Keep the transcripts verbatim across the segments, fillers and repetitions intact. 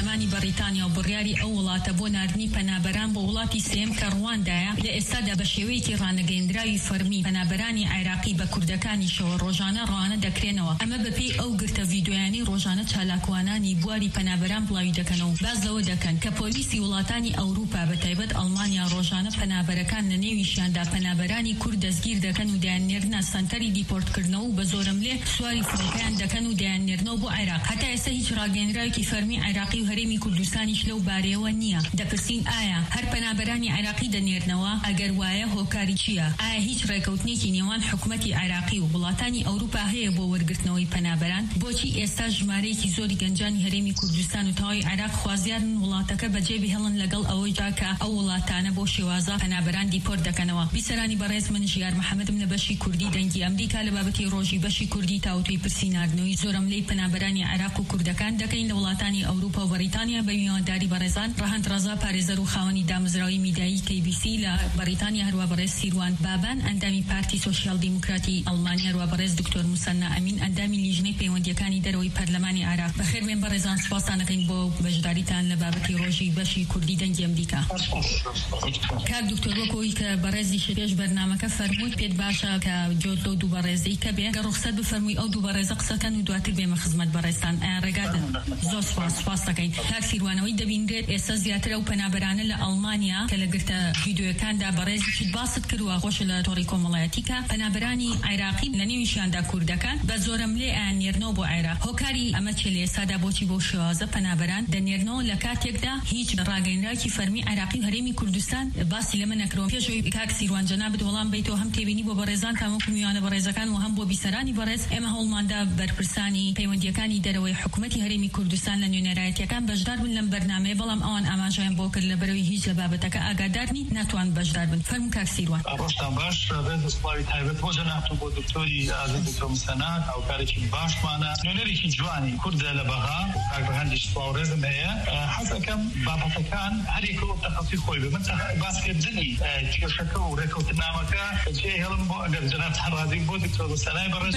پەرلەمانی بەریتانیا و بڕیاری ئەو وڵاتە بۆ ناردنی پەنابەران بۆ وڵاتی سێم کە ڕواندایە لە ئێستادا بە شێوەیەکی ڕانەگەیەندراوی فەرمی پەنابەرانی عێراقی بە کوردەکانیشەوە ڕۆژانە ڕوانە دەکرێنەوە. ئەمە بەپێی ئەو گرتە ڤیدۆیانی ڕۆژانە چالاکوانانی بواری پەنابەران بڵاوی دەکەنەوە. باز لەوە دەکەن کە پۆلیسی وڵاتانی ئەوروپا بە تایبەت ئەڵمانیا ڕۆژانە پەنابەرەکان لە نێویشیاندا پەنابەرانی کورد دەستگیر دەکەن و دایانێرنە سەنتەری دیپۆرتکردنەوە و بە زۆرم لێ سواری فڕۆکەیان دەکەن و دایانێرنەوە بۆ عێراق. هەتا ئێستا هیچ ڕاگەیەندراوێکی فەرمی عێراقی و هەرێمی کوردستانیش لەو بارەیەوە نییە. دەپرسین ئایا هەر پەنابەرانی عێراقی دەنێرنەوە؟ ئەگەر وایە هۆکاری چییە؟ ئایا هیچ ڕێکەوتنێکی نێوان حکوومەتی عێراقی و وڵاتانی ئەوروپا هەیە بۆ وەرگرتنەوەی پەنابەران؟ بۆچی ئێستا ژمارەیەکی زۆری گەنجانی هەرێمی کوردستان و تەواوی عێراق خوازیارن وڵاتەکە بەجێ بهێڵن لەگەڵ ئەوەی جاکە ئەو وڵاتانە بۆ شێوازە پەنابەران دیپۆرت دەکەنەوە؟ بیسەرانی بەڕێز من ژیار محەممەدم لە بەشی کوردی دەنگی ئەمریکا لە بابەتی ڕۆژی بەشی کوردی تاوتوی پرسی ناردنەوەی زۆرم لەی پەنابەرانی عێراق و کوردەکان دەکەین لە وڵاتانی ئەوروپا و بەریتانیا بە میوانداری بەڕێزان ڕەهەند ڕەزا پارێزەر و خاوەنی دامەزراوی میدیایی کەی بی سی لە بەریتانیا، هەروە بەڕێز سیروان بابان ئەندامی پارتی سۆشیال دیموکراتی ئەڵمانیا، هەروە بەڕێز دکتۆر موسەنا ئەمین ئەندامی لیژنەی پەیوەندیەکانی دەرەوەی پەرلەمانی عێراق. بەخێر بێن بەڕێزان، سوپاسانەکەین بۆ بەشداریتان لە بابەتی ڕۆژی بەشی کوردی دەنگی ئەمریکا. کاک دکتۆر وەکەوەی کە بەڕێزی شێش بەرنامەکە فەرمووت پێت باشە کە جۆت لەو دوو بەڕێزەی کە بێ گە ڕوخسەت بفەرمووی ئەو دوو بەڕێزە قسەکەن و دواتر بێمە خزمەت بەڕێزتان. ئایا ڕێگادەن؟ زۆر سوپاس سوپاس دەکەین. کاک سیروانەوەی دەبینرێت ئێستا زیاتر ئەو پەنابەرانە لە ئەڵمانیا کە لە گرتە ڤیدۆیەکاندا بەڕێزیشت باست کردووە خۆش لە تۆڕی کۆمەڵایەتی کە پەنابەرانی عێراقی لە نێویشیاندا کوردەکان بە زۆرم لێ ئایانێرنەوە بۆ عێراق. هۆکاری ئەمە چێ لە ئێستادا بۆچی بۆ شێوازە پەنابەران دەنێرنەوە لە کاتێکدا هیچ ڕاگەیەندراوێکی فەرمی عێراقی و هەرێمی کوردستان باسی لەمە نەکرەوە؟ پێشەوەی کاک سیروان جەنابەت وەڵام بیتەوە هەم تێبینی بۆ بەڕێزان تامەکو میوانە بەڕێزەکان و هەم بۆ بیسەرانی بەڕێز ئێمە هەوڵماندا بەرپرسانی پەیوەندیەکانی دەرەوەی حکوومەتی هەرێمی کوردستان لە نوێنەرایەتیەکان بەشدار بن لەم بەرنامەیە، بەڵام ئەوان ئاماژەیان بۆ کرد لەبەرەوەی هیچ لە بابەتەکە ئاگادارنی ناتوان بەشدار بن. فەرموو کاک سیروان. ڕۆژتان باش، بێت سڵاوی تایبەت بۆ جەنابەت و بۆ دکتۆری ئازیز دکتۆر موسەنا هاوکارێکی باشمانە، نوێنەرێکی جوانی کوردە لە بەغا، کاکبەهەندیش سڵاوڕێزم هەیە. حەز دەکەم بابەتەکان هەرێکەوە تەخەسی خۆی بێ. من باسکردنی کێشەکە و ڕێکەوتنامەکە جێ هێڵم بۆ ئەگەر جەنابەت ڕازی بۆ دکتۆر موسەنای بەڕێز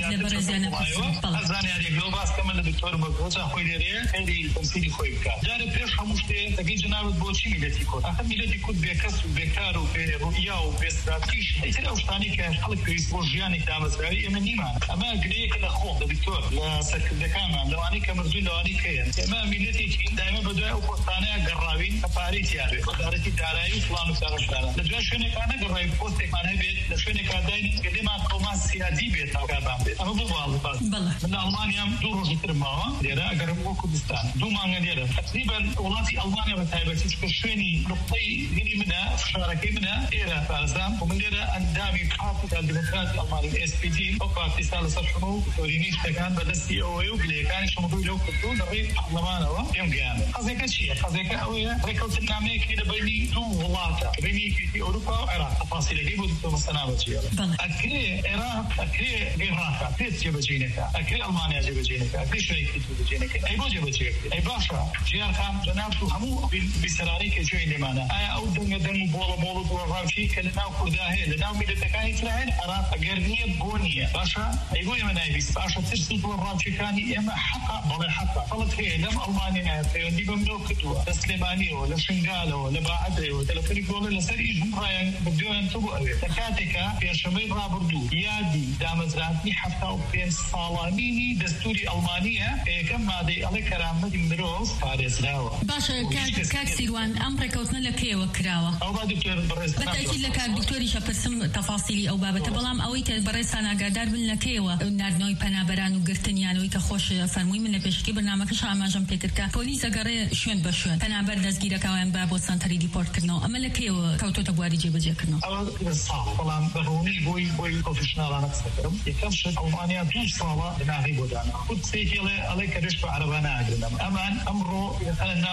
زانیارێک لەو باسکە من لە دکتۆر بەگۆچە خۆی لێرەیە خێری تەمسیلی خۆی بکات. جارە پێش هەموو شتێ دەگەی جەنابەت بۆچی میلەتی کورد؟ ئەخە میلەتی کورد بێکەس و بێکار و بێڕوئیا و بێستراتیژ ئیتر ئەو شتانی کە خەڵک پێویست بۆ ژیانی دامەزراوی ئێمە نیمان. ئەمە گرەیەکە لە خۆ لە دکتۆر لە سەرکردەکانمان لەوانەی کە مردووی لەوانەی کەیەن. ئێمە میلەتێکی دایمە بەدوای ئەو پۆستانەیە گەڕاوین کە پارەی تیاوێ وەزارەتی دارایی و فڵان و ساغشتانە لە دوای شوێنێکان نەگەڕاوی پۆستێکمان هەبێت لە شوێنێکا داین کە لێمان قەوما سیادی بێت هاوکارمان بێت. ئەمە بۆ باڵ من ئەڵمانیام دوو ڕۆژی تر ماوە لێرە ئەگەرم بۆ کوردستان دوو مانگە لێرە تقریبا وڵاتی ئەڵمانیا بە تایبەتی چکە شوێنی نقطەی گری منە فشارەکەی منە ئێرە پارێزان و من لێرە ئەندامی پارتی دموکراتی ئەڵمانی ئێس پی دی ئەو پارتی سا لەسەر شەمە و تۆرینی شتەکان بەدەستی ئەوەیە و گلەیەکانی شەمەدوی لەو کردو لەڕێی پەرلەمانەوە پێم گەیاندن. قەزێکە چییە؟ قەزێکە ئەوەیە ڕێکەوتنامەیەکی لە بینی دوو وڵاتە بینی یەکێتی ئەوروپا و عێراق. تەفاسیلەکەی بۆ دکتۆر موسەنا بەجێ ئەکرێ عێراق ئەکرێ عێراق پێت جێبەجێنەکە ئەکرێ ئەڵمانیا جێبەجێنەکە ئەکرێ شوێنێکی تر بەجێنەکە. ئەی بۆ جێبەجێکرێ؟ ئەی باشە ژیان خان جەنابەت و هەموو بیسەرانی کە جوێی لێمانە ئایا ئەو دەنگە دەنگ و بۆڵە بۆڵ و بۆڕاوچی کە لەناو کووردا هەیە لەناو میلەتەکانی تر هەیە عێراق ئەگەر نییە بۆ نییە؟ باشە ئەی بۆ ئێمە نایبیست باشە ترسی بۆڕاوچەکانی ئێمە حەقا بەڵێ حەقا فەڵت هەیە لەم ئەڵمانیا پەیوەندی بەم لەو کردووە لە سلێمانیەوە لە شنگالەوە لە باعەدەوە تەلەفۆنی گۆڵە لەسەر ئیش هەمڕایان بردویان تو بۆ ئەوێ لە کاتێکە پێشەمەی ڕابردوو یادی دامەزراندنی هەفتا و پێنج ساڵانینی دەستوری ئەڵمانیە یەکەم مادەی ئەڵێ کەرامەتی مرۆڤ پارێزراوە. باشە کاک سیروان ئەم ڕێکەوتنە لە کێوە کراوە؟ ئەو با دکتۆر بەڕێز بەتاکید لە کاک دکتۆریشە پرسم تەفاسیلی ئەو بابەتە، بەڵام ئەوەی کە بەڕێزتان ئاگادار بن لە کێوە ناردنەوەی پەنابەران و گرتنیانەوەی کە خۆش فەرمووی من لە پێشکی بەرنامەکەش ئاماژەم پێکرد کە پۆلیس ئەگەڕێ شوێن بە شوێن پەنابەر دەستگیرەکەویان با بۆ سەنتەری دیپۆرتکردنەوە. ئەمە لە کێوە کەوتۆتە بواری جێبەجێکردنەوە؟ ئەوە ساڵ بەڵام بەڕوونی بۆی بۆی پرۆفیشناڵانە قسەکەم یەکەم شت ئەڵمانیا دوو ساڵە لەناغی بۆ دانا خود سێکێڵێ ئەڵێ کە دەشت بە عەرەبا ناگرنەوە. ئەمان ئەمڕۆ لە ناو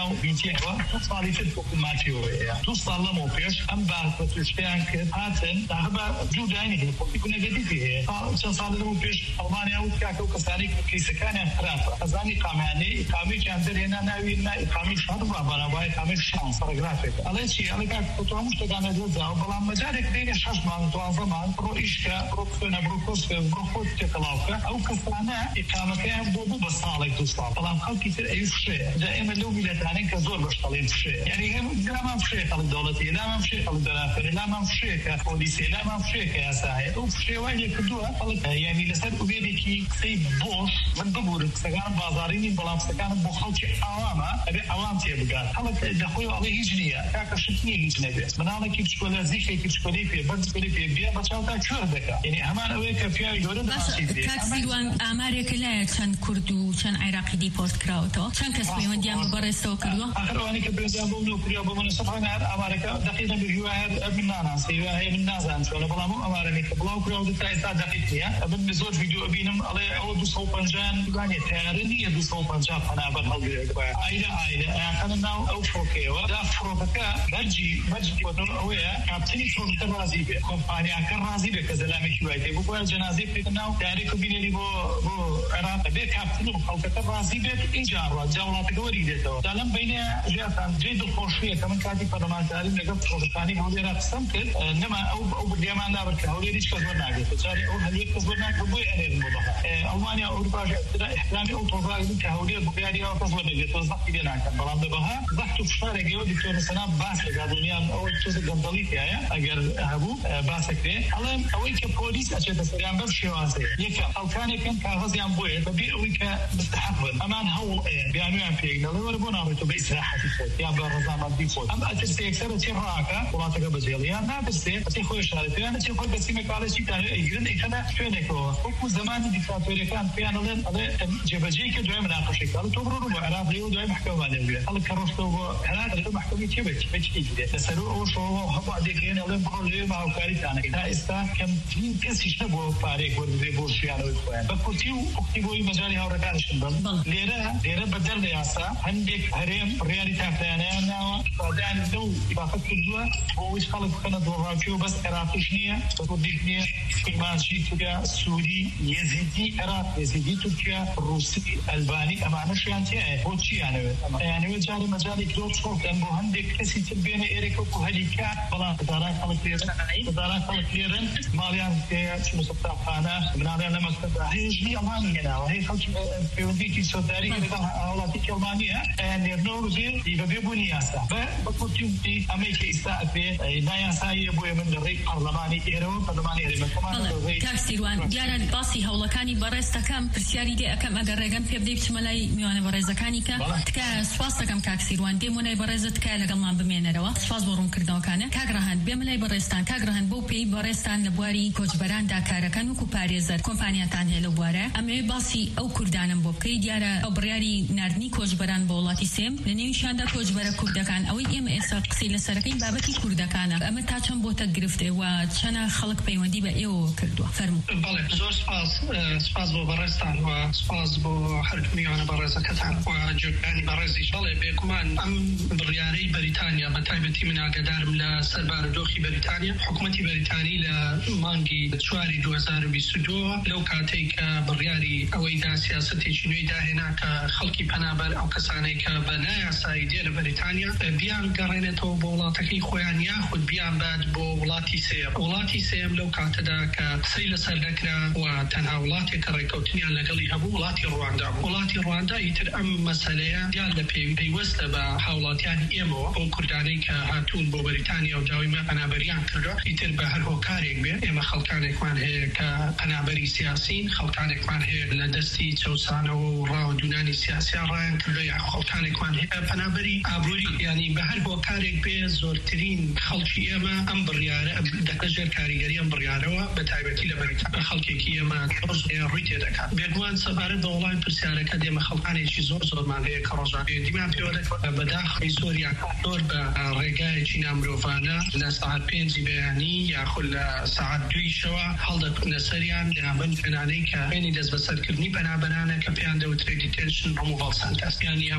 و بینتیەوە ساڵی تر حکوماتیەوەیە دو ساڵ لەمەوە پێش ئەم بارپەتوشتیان کرد هاتن داهبە جوودانی هەیە پۆلیتیکو نەگەتیڤی هەیە چەند ساڵ لەمەوە پێش ئەڵمانیا وت کاکە و کەسانی کەیسەکانیان خراپە ئەزانی قامانەی ئیقامێکیان دەرهێنا ناوی نا ئیقامی شەڕ بە بەرابای ئیقامێک شان پاراگرافێکە ئەڵێ چی ئەڵێ کاکە تۆ هەموو شتەکانە دەرزاوە بەڵام مەجارێک دێنێ شەش مانگ دوازدە مانگ بڕۆ ئیشکە بڕۆ بخوێنە بڕۆ کۆرسکە بڕۆ خۆت تێکەڵاوکە ئەو کەسانە ئیقامەکەیان بۆ بوو بە ساڵێک دو ساڵ بەڵام خەڵکی تر ئەوی فشەیە دا ئێمە لەو میلەتانەی کە زۆر بەشتەڵێن فشەیە یعنی لامان فشەیە خەڵک دەوڵەتی لامان فشەیە خەڵک دەرافەرە لامان فشەیە کە پۆلیسێ لامان فشەیە کە یاسایە ئەو فشەیە وای لێ کردووە خەڵک یعنی لەسەر ئوبێدێکی قسەی بۆش من ببورم قسەکانم بازاڕینی بەڵام قسەکانم بۆ خەڵکی ئاوامە ئەبێ ئەوام تێبگات خەڵک دەخۆی ئەڵێ هیچ نییە کاکە شت نییە هیچ نەبێت مناڵێکی بچکۆلە زیخێکی بچکۆلەی پێ بەر بچکۆلەی پێ بێ بە چاوتا کوێر دەکات یعنی هەمان ئەوەیە کە پیاوی گەورە دەباشێت کاکسیروان ئامارێک لایە چەند کورد و چەند عێراقی دیپۆرت کراوەتەوە چەند کەس پەیوەندیان بە بەڕێستەوە کردووە ئەخەرەوانی کە پەیوەندیان بۆ منە کریا بۆ منە سەفان هەر ئامارەکە دەقیقە بهیوا هەر من ناناسە هیوا هەیە من نازانم چۆنە بەڵام ئەو ئامارەی کە بڵاو کراوە تا ئێستا دەقیق نییە ئەبن زۆر ڤیدیۆ بینم ئەڵێ ئەوە دوو سەد و پەنجا دوگانێ تیارە نییە دوو سەد و پەنجا پەنابەر هەڵگرێت ئایرە ئایرە ئەیانکەنە ناو ئەو فڕۆکەیەوە دا فڕۆکەکە بەرجی بەرجی وەدڵ ئەوەیە کاپتنی فڕۆکەکە ڕازی بێ کۆمپانیاکە ڕازی بێ کە زەلامێکی وای تێ بۆ جەنازەی پێکە ناو تاریک و بینێری بۆ بۆ عێراق بێ کاپتن و خەڵکەکە ڕازی بێت اینجا ڕات جا وڵاتەکە وەری دێتەوە دا لەم بینە ژیاتان جێ دڵخۆشیە کە من کاتی پەرلەمانتاریم لەگەڵ فڕۆکەکانی هەولێرا قسەم کرد نەما ئەو ئەو بردیامان نابێت کە هەولێر هیچ کەس وەرناگرێت جارێ ئەو هەلوێت کەس وەرناگرێت بۆی ئەنێرن بۆ بەها ئەڵمانیا ئەوروپاش احترامی ئەو تۆڕاگرن کە هەولێر بڕیاریەوە کەس وەردەگرێتەوە زەختی لێ ناکەن بەڵام بەها زەخت و فشارێکەوە دکتۆر سەنام باس لەگا دڵنیام ئەوە تۆزە گەندەڵیتیایە ئەگەر هەبوو باسەکرێ ئەڵێم ئەوەی کە پۆلیس ئەچێتە سەریان بەم شێوازەیە یەکە ئەڵکانێکن کاغەزیان بۆیە بەبێ ئەوەی کە مستحق بن ئەمان هەوڵ بیانویان پێک دەڵێ وەرە بۆ ناڕێتەوە بە ئیسراحەتی خۆت یان بە ڕەزامەندی خۆت ئەم ئەترسێ یەکسەر ئەچێ ڕاکە وڵاتەکە بەجێڵ یان ناترسێ ئەچێ خۆی شارەتیان ئەچێ خۆی بەسیمە کاڵێکی تاوێ ئەیگرن ئەیکەنە شوێنێکەوە وەکو زەمانی دیکتاتۆریەکان پێیان ئەڵێن ئەڵێ جێبەجێی کە دوای مناقەشێک ئەڵێ تۆ بڕۆ بۆ عێراق لێ و دوای محکەمەمان لێبێ ئەڵێ کە ڕۆشتەوە بۆ عێراق لە محکەمەی چێ بێت بەچی دێت لەسەر ئەوە شەوە هەبوو عادێکێن ئەڵێ بڕۆ لێ ماوەکاریتانە تا ئێستا کەمترین کەسیش نەبووە پارێک وەربێ بۆ ژیانەوەی خۆیان بە کورتی و پوختی بۆی مەجای هاوڕێکانشن بن لێرە لێرە بەدەر لە یاسا هەندێک هەرێم ڕیاری تاقییانیان ناوە ئیفادەیان لەو ئیباقەت کردووە بۆ ئەوەی خەڵک بخەنە دۆڕاوکی و بەس عێراقیش نییە بە کوردیش نییە کورمانچی تورکیا سووری یەزیدی عێراق یەزیدی تورکیا ڕووسی ئەلبانی ئەمانەشیان تێیە بۆ چیانەوێت ئەیانەوێت جارێ مەجای کرۆ چۆڵکەن بۆ هەندێک کەسی تر بێنە ئێرێکە و هەلیکا بەڵام هەزاران خەڵک لێرن هەزاران خەڵک لێرن ماڵیان تێیە چ مستەفاخانە مناڵیان لە مەکتەبدا هێژنی ئەڵمانی هێناوە هەیە خەڵکی پەیوەندیکی سۆداری لەگەڵ وڵاتێکی ئەڵمانیە ئەیان نێرنەوە بژێر بەبێ بوونی یاسا بە بەکورتی ئەمەی کە ئێستا ئەبێ نایاساییە بۆیە من لە ڕێی پەرلەمانی ئێرەوە پەرلەمانی ئێرەمەکەمان کاکسیروان دیارە باسی هەوڵەکانی بەڕێستەکەم پرسیاری دێ ئەەکەم ئەگەر ڕێگەم پێ بدەی بچمە لای میوانە بەڕێزەکانی کە تکە سوپاس دەکەم کاکسیروان دێم و لای بەڕێزت تکای لەگەڵمان بمێنەرەوە سوپاس بۆ ڕوونکردنەوەکانە کاگڕەهەند بێم لای بەڕێستان کاگڕەهەند بۆ پێی بەڕێستان لە بواری کۆچبەراندا کارەکەن وەکو پارێزەر کۆمپانیاتان هەیە لە بوارە ئەمەوێ باسی ئەو کوردانم بۆ بکەی دیارە ئەو بڕیاری ناردنی کۆچبەران بۆ وڵاتی سێم لە نێویشاندا کۆچبەرە کوردەکان ئەوەی ئێمە ئێستا قسەی لەسەرەکەی بابەتی کوردەکانە ئەمە تا چەند بۆتە گرفتێ و چەنە خەڵک پەیوەندی بە ئێوە کردووە فەرموو بەڵێ زۆر سپاس سپاس بۆ بەڕێستان و سپاس بۆ هەردوو میوانە بەڕێزەکەتان و جوگانی بەڕێزیش بەڵێ بێگومان ئەم بڕیارەی بەریتانیا بە تایبەتی من ئاگادارم لە سەربارە دۆخی بەریتانیا حکوومەتی بەریتانی لە مانگی چواری دوو هەزار و بیست و دوو لەو کاتێک کە بڕیاری ئەوەی دا سیاسەتێکی نوێی داهێنا کە خەڵکی پەنابەر ئەو کەسانەی کە بە نایاسایی دێرە بەریتانیا بیان گەڕێنێتەوە بۆ وڵاتەکەی خۆیان یاخود بیان بات بۆ وڵاتی سێم وڵاتی سێم لەو کاتەدا کە قسەی لەسەر دەکرا و تەنها وڵاتێک کە ڕێکەوتنیان لەگەڵی هەبوو وڵاتی ڕواندا وڵاتی ڕواندا ئیتر ئەم مەسەلەیە دیان لە پێیوەستە بە هاوڵاتیانی ئێمەوە بۆ کوردانەی کە هاتوون بۆ بەریتانیا و داوای مە پەنابەریان کردووە ئیتر بە هەر هۆکارێک بێ ئێمە خەڵکانێکمان هەیە کە پەنابەری سیاسین خەڵکانێکمان هەیە لە دەستی چەوسانەوە و ڕاوەدونانی سیاسیان ڕایان کردووە یا خەڵکانێکمان هەیە پەنابەری ئابرووری یعنی بە هەر هۆکارێک بێ زۆرترین خەڵکی ئێمە ئەم بڕیارە دەکەژێر کاریگەری ئەم بڕیارەوە بە تایبەتی لە بەریتانیا خەڵکێکی ئێمە ڕووی تێدەکات بێگومان سەبارەت بە وەڵامی پرسیارەکە دێمە خەڵکانێکی زۆر زۆرمان هەیە کە ڕۆژانەیە دیمان پێوە دەکەوێت بەداخلی زۆریان زۆر بە ڕێگایەکی نامرۆڤانە لە سەعات پێنجی بەیانی یاخود لە سەعات دووی شەوە هەڵدەکەونە سەریان لەبن فێنانەی کە وێنی دەست بەسەرکردنی پەنابەرانە کە پێیان دەوترێت دیتێنشن ڕموڤەڵ سەنتەر یعنی ئەمانە خەڵکی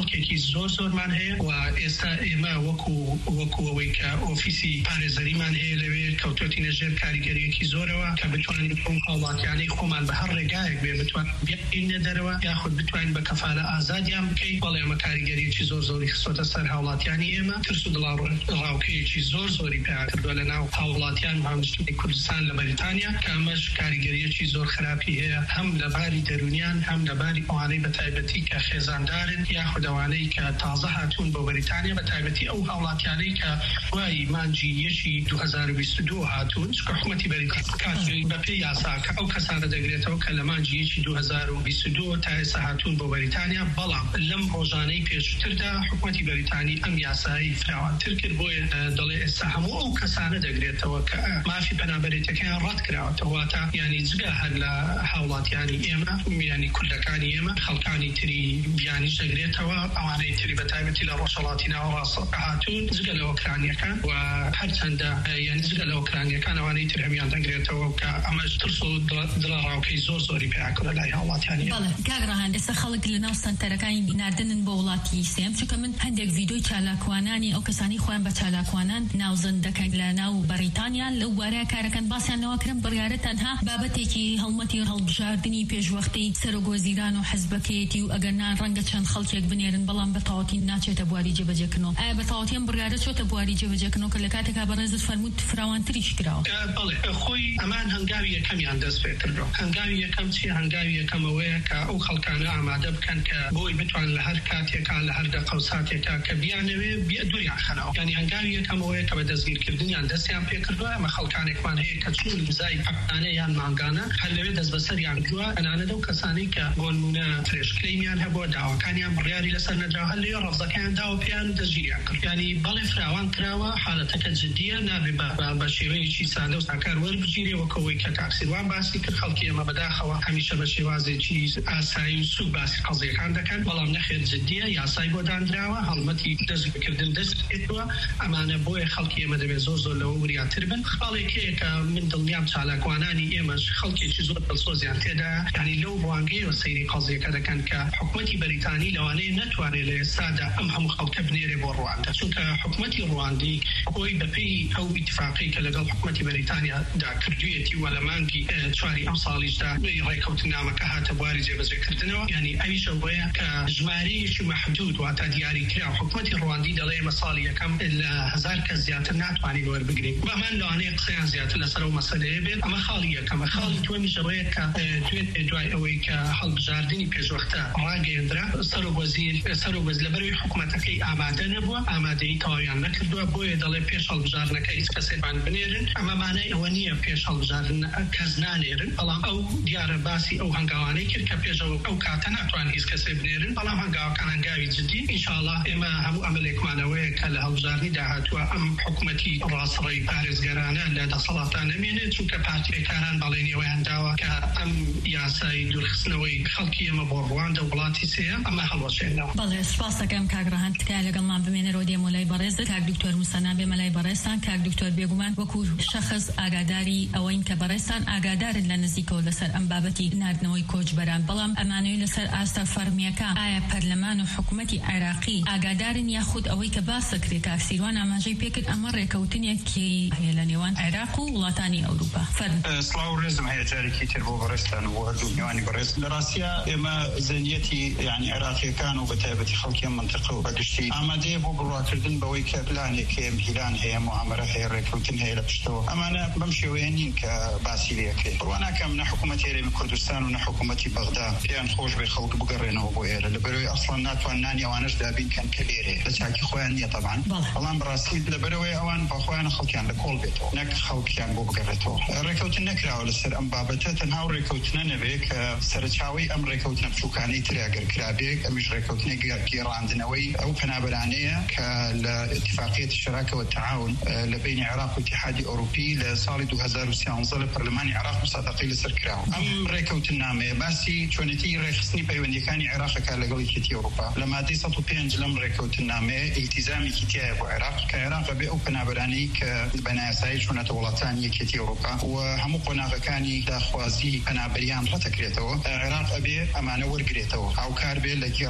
خەڵکێکی زۆر زۆرمان هەیە و ئێستا ئێمە وەکو وەکوەوەی کە ئۆفیسی پارێزەریمان هەیە لەوێ کەوتۆتینە ژێر کاریگەریەکی زۆرەوە کە بتوانین بۆ هاوڵاتیانەی خۆمان بە هەر ڕێگایەک بێ بتوانین بێنە دەرەوە یاخود بتوانین بە کەفالە ئازادیان بکەین بەڵێ ئێمە کاریگەریەکی زۆر زۆری خستۆتە سەر هاوڵاتیانی ئێمە ترس و دڵاڕاوکەیەکی زۆر زۆری پێ کردووە لە ناو هاوڵاتیان هاونیشتنی کوردستان لە بەریتانیا کە ئەمەش کاریگەریەکی زۆر خراپی هەیە هەم لە باری دەرونیان هەم لە باری ئەوانەی بە تایبەتی کە خێزاندارن یاخود ئەوانەی کە تازە هاتوون بۆ بەریتانیا بە تایبەتی ئەو هاوڵاتیانەی کە وای مانجی یەشی دو هەزار و بیست و دوو هاتوون چکە حکومەتی بەریتانیا کاتی بەپێی یاساکە ئەو کەسانە دەگرێتەوە کە لە مانجی یەکی دو هەزار و بیست و دوو تا ئێستا هاتوون بۆ بەریتانیا بەڵام لەم ڕۆژانەی پێشتردا حکومەتی بەریتانی ئەم یاسایی فراوانتر کرد بۆیە دەڵێ ئێستا هەموو ئەو کەسانە دەگرێتەوە کە مافی پەنابەرێتەکەیان ڕەت کراوەتەوە تا یعنی جگە هەر لە هاوڵاتیانی ئێمە یعنی کوردەکانی ئێمە خەڵکانی تری بیانیش دەگرێتەوە ئەوانەی تری بە تایبەتی لە ڕۆژهەڵاتی ناوەڕاستە هاتوون جگە لە ئۆکرانیەکان و هەرچەندە یعنی جگە لە ئۆکرانیەکان ئەوانەی تر هەمیان دەگرێتەوە کە ئەمەش ترس و دڵڕاوکەی زۆر زۆری پێیاکرە لای هاوڵاتیانی بەڵێ کاگڕاهان ئێستا خەڵک لە ناو سەنتەرەکانی ناردنن بۆ وڵاتی سێم چونکە من هەندێک ڤیدۆی چالاکوانانی ئەو کەسانی خۆیان بە چالاکوانان ناوزەن دەکەن لە ناو بەریتانیا لەو وارەیە کارەکەن باسییانەوە کرن بڕیارە تەنها بابەتێکی هەڵمەتی هەڵبژاردننی پێشوەختی سەرۆگۆزیران و حەزبەکەیەتی و ئەگەرنان ڕەنگە چەند خەڵکێک بنێرن بەڵام بە تەواوەتی ناچێتە بواری جێبەجێکردنەوە ئایا بە تەواوەتیان بڕیارە چۆتە بواری جێبەجێکردنەوە کە لە کاتێکا بەڕێزت فەرمووت فراوانتریش کراوە بەڵێ خۆی ئەمان هەنگاوی یەکەمیان دەست پێ کردەوە هەنگاوی یەکەم چی هەنگاوی یەکەمەوەیە کە ئەو خەڵکانە ئامادە بکەن کە بۆی بتوان لە هەر کاتێکا لە هەر دەقە و ساتێکا کە بیانەوێ دووریان خەنەوە یعنی هەنگاوی یەکەمەوەیە کە بە دەستگیرکردنیان دەستیان پێ کردووە ئەمە خەڵکانێکمان هەیە کە چوون زای پەکانە یان مانگانە هەر لەوێ دەست بەسەریان کردووە ئەنانە دەو کەسانەی کە بۆ نمونە فرێشکلەیمیان هەبووە داواکانیان بڕیاری لەسەر نەدراوە هەر لەوێ ڕەفزەکەیان داوە پێیان و دەستگیریان کرد یعنی بەڵێ فراوان کراوە حالەتەکە جددیە نابێ بە شێوەیەکی سادە و ساکار وەربگیرێ وەکەوەی کە تاکسیروان باسی کرد خەڵکی ئێمە بەداخەوە هەمیشە بە شێوازێکی ئاسایی و سوک باسی قەزیەکان دەکەن بەڵام نەخێر جددیە یاسای بۆ دانراوە هەڵمەتی دەستبکردن دەست پێێتەوە ئەمانە بۆیە خەڵکی ئێمە دەبێت زۆر زۆر لەوە وریاتر بن خاڵێکەیە کە من دڵنیام چالاکوانانی ئێمەش خەڵکێکی زۆر دڵسۆزیان تێدا ینی لەو ڕوانگەیەوە سەیری قەزیەکە دەکەن کە حکومەتی بەریتانی لەوانەیە نەتوانێت لە ئێستادا ئەم هەموو خەڵکە بنێرێ بۆ ڕواندا چونکە حکومەتی ڕواندی خۆی بەپێی ئەو ئیتفاقی کە لەگەڵ حکومەتی بەریتانیادا کردوویەتی وە لە مانگی چواری ئەم ساڵیشدا ڕێکەوتنامەکە هاتە بواری جێبەجێکردنەوە ینی ئەویش ئەوەیە کە ژمارەیەکی محدود واتە دیاریکرا حکومەتی ڕواندی دەڵێ ئێمە ساڵی یەکەم لە هەزار کەس زیاتر ناتوانین وەربگرین بەمان لەوانەیە قسەیان زیاتر لەسەر ئەو مەسەلەیە بێت ئەمە خاڵی یەکەمە خاڵی دووەمیش ئەوەیە کە دوای ئەوەی کە هەڵبژاردننی پێشوەختە ڕاگەیەندرا سەرۆگۆزیر سەرۆگۆز لەبەروی حکوومەتەکەی ئامادە نەبووە ئامادەی تەواویان نەکردووە بۆیە دەڵێ پێش هەڵبژاردنەکە هیچ کەسێکمان بنێرن ئەمە مانای ئەوە نییە پێش هەڵبژاردن کەس نانێرن بەڵام ئەو دیارە باسی ئەو هەنگاوانەی کرد کە پێشەوە ئەو کاتە ناتوانین هیچ کەسێ بنێرن بەڵام هەنگاوەکان هەنگاوی جددی ئینشاءڵڵا ئێمە هەموو ئەمەلێکمانەوەیە کە لە هەڵبژاردننی داهاتووە ئەم حکوومەتی ڕاستڕێی پارێزگەرانە لە دەسەڵاتان نەمێنێت چونکە پارتیەکانان بەڵێنیەوەیان داوە کە ئەم یاسایی دوورخستنەوەی خەڵکی ئێمە بۆ ڕواندا وڵاتی سێ ئەمە هەڵوەشێنەوە. بەڵێ سپاس دەکەم کاگڕاهان تکایە لەگەڵمان بمێنەرەوە دێمە لای بەڕێزت کاک دکتۆر موسەنا بێمە لای بەڕێستان کاک دکتۆر بێگومان وەکو شەخص ئاگاداری ئەوەین کە بەڕێستان ئاگادارن لە نزیکەوە لەسەر ئەم بابەتی ناردنەوەی کۆچبەران بەڵام ئەمانەوەی لەسەر ئاستە فەرمیەکە ئایا پەرلەمان و حکوومەتی عێراقی ئاگادارن یاخود ئەوەی کە باسەکرێت کاکسیروان ئاماژەی پێکرد ئەمە ڕێکەوتنێکی هەیە لە نێوان عێراق و وڵاتانی ئەوروپا. سڵاو و ڕێزم هەیە جارێکی تر بۆ بەڕێستان و هەردوو میوانی بەڕێز لە ڕاستیە ئێمە زەنیەتی یعنی عێراقیەکان و بەتایبەتی خەڵکی منتقە و بەگشتی ئامادەیە بۆ بڕواکردن بەوەی کە پلانێک هەیە میلان هەیە موامەرە هەیە ڕێکەوتن هەیە لە پشتەوە ئەمانە بەم شێوەیە نین کە باسی لەکەی بڕواناکەم نە حکوومەتی هەرێمی کوردستان و نە حکوومەتی بەغدا پێیان خۆش بێ خەڵک بگەڕێنەوە بۆ ئێرە لەبەرەوەی ئەسڵان ناتوانانی ئەوانش دابین کەن کە لێرێ لە چاکی خۆیان نییە تەبان بەڵام بەڕاستی لەبەرەوەی ئەوان بەخۆیانە خەڵکیان لە کۆڵ بێتەوە نەک خەڵکیان بۆ بگەڕێتەوە ڕێکەوتن نەکراوە لەسەر ئەم بابەتە تەنها ڕێکەوتنە نەبێ کە سەرچاوی ئەم ڕێکەوتنە بچووکانەی تراگەر کرابێک ئەمیش ڕێکەوتنێک گێڕاندنەوەی ئەو پەنابەرانەیە کە لە اتفاقیەتی شەراکە والتعاون لە بین عێراق و اتحادی ئەوروپی لە ساڵی دوو هەزار و سیانزە لە پەرلەمانی عێراق مسادقەی لەسەر کراوە. ئەم ڕێکەوتنامەیە باسی چۆنێتی ڕێخستنی پەیوەندیەکانی عێراقەکە لەگەڵ یەکێتی ئەوروپا لە مادەی سەد و پێنج لەم ڕێکەوتنامەیە ئیلتیزامێکی تایە بۆ عێراق کە عێراق بێ ئەو پەنابەرانەی کە بەنایاسایی چوونەتە وڵاتانی یەکێتی ئەوروپا و هەموو قۆناغەکانی داخوازی پەنابەریان ڕەتەکرێتەوە عێراق ئەبێ ئەمانە وەرگرێتەوە هاوکار بێ لە گێڕانەوەی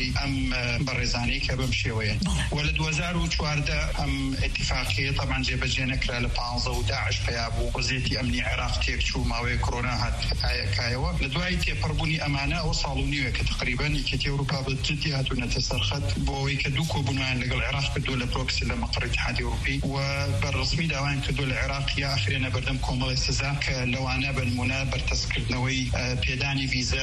بۆی ئەم بەڕێزانەی کە بەم شێوەیە وە لە دوو هەزار و چواردە ئەم اتفاقیە طبعاً جێبەجێ نەکرا لە پانزە و داعش پیا بوو وەزێتی ئەمنی عێراق تێک چوو ماوەی کۆرۆنا هات ئایەکایەوە لە دوای تێپەڕبوونی ئەمانە ئەو ساڵ و نیوە کە تقریباً یەکێتی ئەوروپا بەجددی هاتوونەتە سەرخەت بۆ ئەوەی کە دوو کۆبوونیان لەگەڵ عێراق کردووە لە پرۆکسی لە مەقڕ اتحادی ئەوروپی و بەڕسمی داوایان کردووە لە عێراق یا ئاخرێنە بەردەم کۆمەڵی سزا کە لەوانە بە نمونە بەرتەسکردنەوەی پێدانی ڤیزە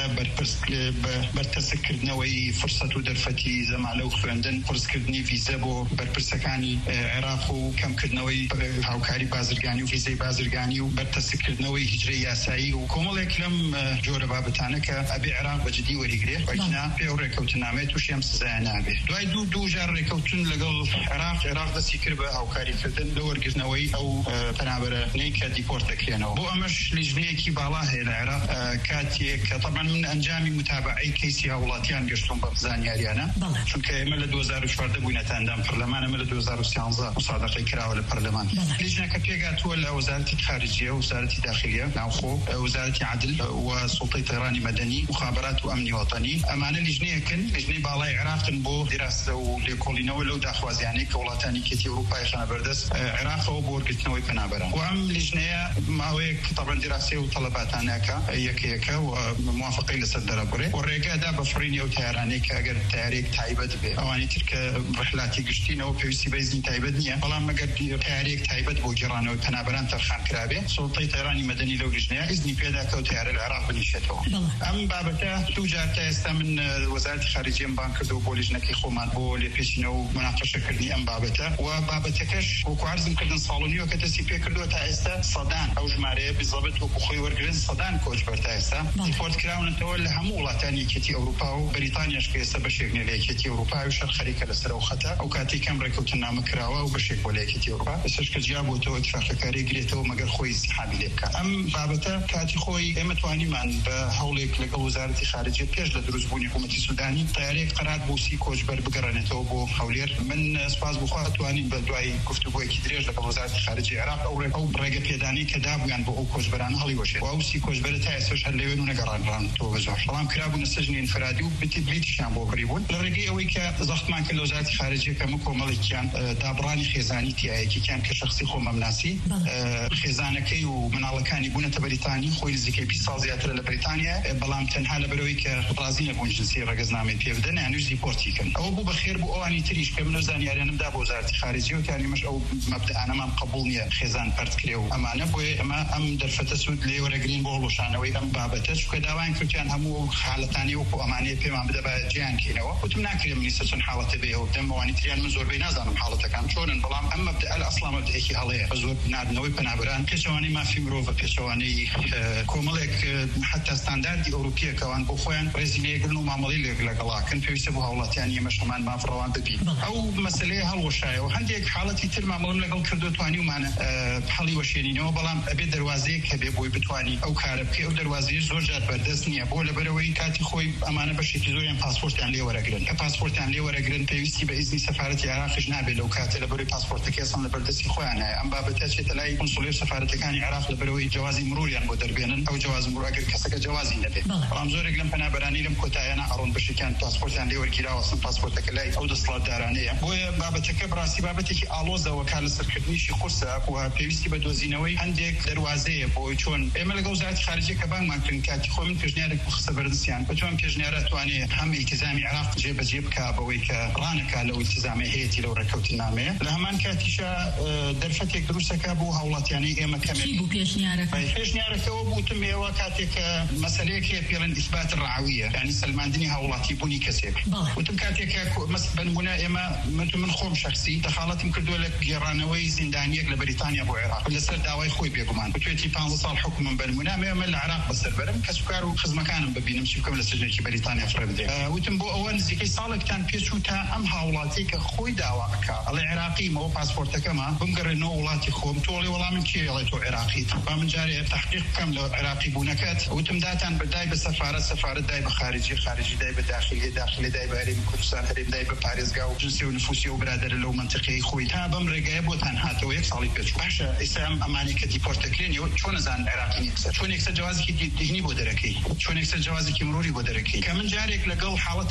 بەرتەسکردنەوەی فرسەت و دەرفەتی زەمالە و خوێندن قرسکردنی ڤیزە بۆ بەرپرسەکانی عێراق و کەمکردنەوەی هاوکاری بازرگانی و ڤیزەی بازرگانی و بەرتەسکردنەوەی هیجرەی یاسایی و کۆمەڵێک لەم جۆرە بابەتانە کە ئەبێ عێراق بەجددی وەریگرێت وەکنا پێ و ڕێکەوتنامێت تووشی ئەم سزایە نابێت دوای دوو دوو جار ڕێکەوتن لەگەڵ عێراق عێراق دەستی کرد بە هاوکاریکردن لە وەرگرتنەوەی ئەو پەنابەرانەی کە دیپۆرت دەکرێنەوە بۆ ئەمەش لیژنەیەکی باڵا هەیە لە عێراق کاتێک کە طبعاً من ئەنجامی متابعەی کەیسی هاوڵاتیان گەشتم بە زانیاریانە چونکە ئێمە لە دوو هەزار و چواردە بووینەتاندام پەرلەمان ئەمە لە دوو هەزار و سیانزە مسادقەی کراوە لە پەرلەمان لیژنەکە پێگاتووە لە وەزارەتی خارجیە و وەزارەتی داخلیە ناوخۆ وەزارەتی عدل و سوڵتەی تەهرانی مەدەنی مخابرات و ئەمنی وەتەنی ئەمانە لیژنەیەکن لیژنەی باڵای عێراقن بۆ دیراسە و لێکۆڵینەوە لەو داخوازیانەی کە وڵاتانی کێتی ئەوروپای خانە بەردەست عێراقەوە بۆ وەرگرتنەوەی پەنابەران و ئەم لیژنەیە ماوەیەک طبعاً دیراسەی و تەڵەباتانەکە یەکەیەکە و موافقەی لەسەر دەرەبڕێ و ڕێگەدا بەفڕینی ئەو تایارانەی کە ئەگەر تایارێک تایبەت بێ ئەوانی تر کە ڕحلاتی گشتینەوە پێویستی بە ئیزنی تایبەت نییە بەڵام مەگەر تایارێک تایبەت بۆ گێڕانەوەی پەنابەران تەرخان کرابێ سوڵتەی تەهرانی مەدەنی لەو لیژنەیە ئیزنی پێدا کە ئەو تایارە لە عێراق بنیشێتەوە ئەم بابەتە دوو جار تا ئێستا من وەزارەتی خارجیەم بان کردەوە بۆ لیژنەکەی خۆمان بۆ لێپێچینەوە و مناقەشەکردنی ئەم بابەتە و بابەتەکەش وەکو عەرزم کردن ساڵ و نیوە کە دەستی پێ کردووە تا ئێستا سەدان ئەو ژمارەیە بزەبەت وەکو خۆی وەرگرن سەدان کۆچبەر تا ئێستا دیپۆرت کراونەتەوە لە هەموو وڵاتانی یەکێتی ئەوروپا و بەریتانیاش کە ئێستا بەشێک لە یەکێتی ئەوروپا و شەر خەریکە لەسەر ئەو خەتە ئەو کاتی کەم ڕێکەوتنامە کراوە و بەشێک بۆ لە یەکێتی ئەوروپا ئێستاش کە جیا بۆتەوە اتفاقەکاری گرێتەوە مەگەر خۆی ئیسحابی لێ بکات ئەم بابەتە کاتی خۆی ئێمە توانیمان بە هەوڵێک لەگەڵ وەزارەتی خارجیە پێش لە دروستبوونی حکوومەتی سودانی تایارێک قەرار بۆ سی کۆچبەر بگەڕێنێتەوە بۆ هەولێر من سپاس بخوا توانین بە دوای گفتوگۆیەکی درێژ لەگەڵ وەزارەتی خارجی عێراق ئەو ئەو ڕێگە پێدانی کە دابوویان بۆ ئەو کۆچبەران هەڵی وەشێت و ئەو سی کۆچبەرە تا ئێستاش هەر لەوێن و نەگەڕانرانەوە بەجار بەڵام کرابوونە سەژنی ئینفرادی و بلیتیشیان بۆ بڕیبوون لە ڕێگەی ئەوەی کە زەختمان کرد لە وەزارەتی خارجیە کە هەموو کۆمەڵێکیان دابڕانی خێزانی تیایەکیان کە شخصی خۆ مەمناسی خێزانەکەی و مناڵەکانی بوونەتە بەریتانی خۆی نزیکەی بیست ساڵ زیاترە لە بەریتانیا بەڵام تەنها لەبەرەوەی کە ڕازی نەبوون جنسی ڕێگەزنامەی پێ بدەن یانوش دیپۆرتیکەن ئەوە بوو بەخێر بوو ئەوانی تریش کە من زانیاریانمدا بۆ وەزارەتی خارجیە و تانیمەش ئەو مەبدەئانەمان قبوڵ نییە خێزان پەرت کرێ و ئەمانە بۆیە ئەمە ئەم دەرفەتە سوود لێ وەرەگرین بۆ هەڵوەشانەوەی ئەم بابەتە چونکە داوایان کردیان هەموو حاڵەتانی وەکو ئەمانەیە پێمان بدە بە جیان کەینەوە وتم ناکرێم لیستە چەند حاڵەتە بێ و دەم ئەوانی تریان من زۆربەی نازانم حاڵەتەکان چۆنن بەڵام ئەم مەبدەئە لە ئەسڵا مەبدەئێکی هەڵەیە بە زۆر ناردنەوەی پەنابەران پێچەوانەی مافی مرۆڤ پێچەوانەی کۆمەڵێک حتا ستانداردی ئەوروپیەکەوان بۆ خۆیان ڕێزی لێگرن و مامەڵی لێک لەگەڵاکن پێویستە بۆ هاوڵاتیان ئێمەش هەمان مافڕەوان ببین ئەو مەسەلەیە هەڵوەشایەوە هەندێک حاڵەتی تر مامەڵم لەگەڵ کردو توانیومانە هەڵی وەشێنینەوە بەڵام ئەبێ دەواازەیەک هەبێ بۆی بتوانی ئەو کارە بکەی ئەو دەواازەیە زۆر جار بەردەست نییە بۆ لەبەرەوەی کاتی خۆی ئەمانە بەشێکی زۆریان پاسپۆرتیان لێ وەرەگرن کە پاسپۆرتیان لێ وەرەگرن پێویستی بە ئیزنی سەفارەتی عێراقیش نابێت لەو کاتە لەبەرەوەی پاسپۆرتەکە ئەسڵ لە بەردەستی خۆیان هەیە ئەم بابەتە چێتە لای کۆنسوڵێر سەفارەتەکانی عێراق لەبەرەوەی جوازی مروریان بۆ دەربێنن ئەو جواز مرور ئەگەر کەسەکە جوازی نەبێت بەڵام زۆرێک لەم پەنابەرانی لەم کۆتاییانە ئەڕۆن بەشێکیان پاسپۆرتیان لێ وەرگیراوە ئەسڵ پاسپۆرتەکە لای ئەو دەسەڵاتدارانەیە بۆیە بابەتەکە بڕاستی بابەتێکی ئاڵۆزەوە کار لەسەرکردنیشی قورسە و پێویستی بە دۆزینەوەی هەندێک دەواازەیە بۆی چۆن ئێمە لەگەڵ وەزارەتی خارجیە کە بانگمان کردن کاتی خۆ من پێشنیارێک خستە بەردەستیان بەتوان پێشنیارە توانێت هەم ئیلتیزامی عێراق جێبەجێ بکا بەوەی کە ڕانەکا لەو ئیلتیزامی هەیەی لەو ڕێکەوتنامەیە لە هەمان کاتیشە دەرفەتێک دروستەکە بۆ هاوڵاتیانی ئێمە کەمێک بوو پێشنیارەکە پێشنیارەکەەوە بوتم ئێوە کاتێک مەسەلەیەک هەیە پێڵەن ئیثبات ڕەعویە یعنی سەلماندنی هاوڵاتی بوونی کەسێک وتم کاتێک بنمونە ئێمە من خۆم شخصی دەخاڵەتم کردووە لە گێڕانەوەی زیندانیەک لە بەریتانیا بۆ عێراق لەسەر داوای خۆی بێگومان بتوێتی پانزە ساڵ حکومم بنمونە ئێمە لە عێراق بەسەربەرم کەسوکار و خزمەکانم ببینم چی بکەم لە سەرجێکی بەریتانیا فڕێ بدرێ وتم بۆ ئەوە نزیکەی ساڵێکتان پێچوو تا ئەم هاوڵاتی کە خۆی داواکە ئەڵێ عێراقیمەوە پاسپۆرتەکەمە بمگەڕێنەوە وڵاتی خۆم تۆڵێ وەڵامم کێڵێ تۆ عێراقیت با من جارێ تحقیق بکەم لە عێراقی بوونەکەت وتم داتان بەدای بە سەفارەت سەفارەت دای بە خارجی خارجی دای بە داخلی داخلی دای بە هەرێمی کوردستان هەرێم دای بە پارێزگا و جنسی و نفوسی و برادەرە لەو منطقەی خۆی تا بەم ڕێگایە بۆتان هاتەوە یەک ساڵی پێچوو باشە ئێستا ئەم ئەمانەی کە دیپۆرتەکرێنەوە چۆن نەزانن عێراقی نیە چۆن یەکسەر جوازێکی دینی بۆ دەرەکەی چۆن یەکسەر جوازێکی مروری بۆ دەرەکەی کە من جارێک لەگەڵ حاڵەتێک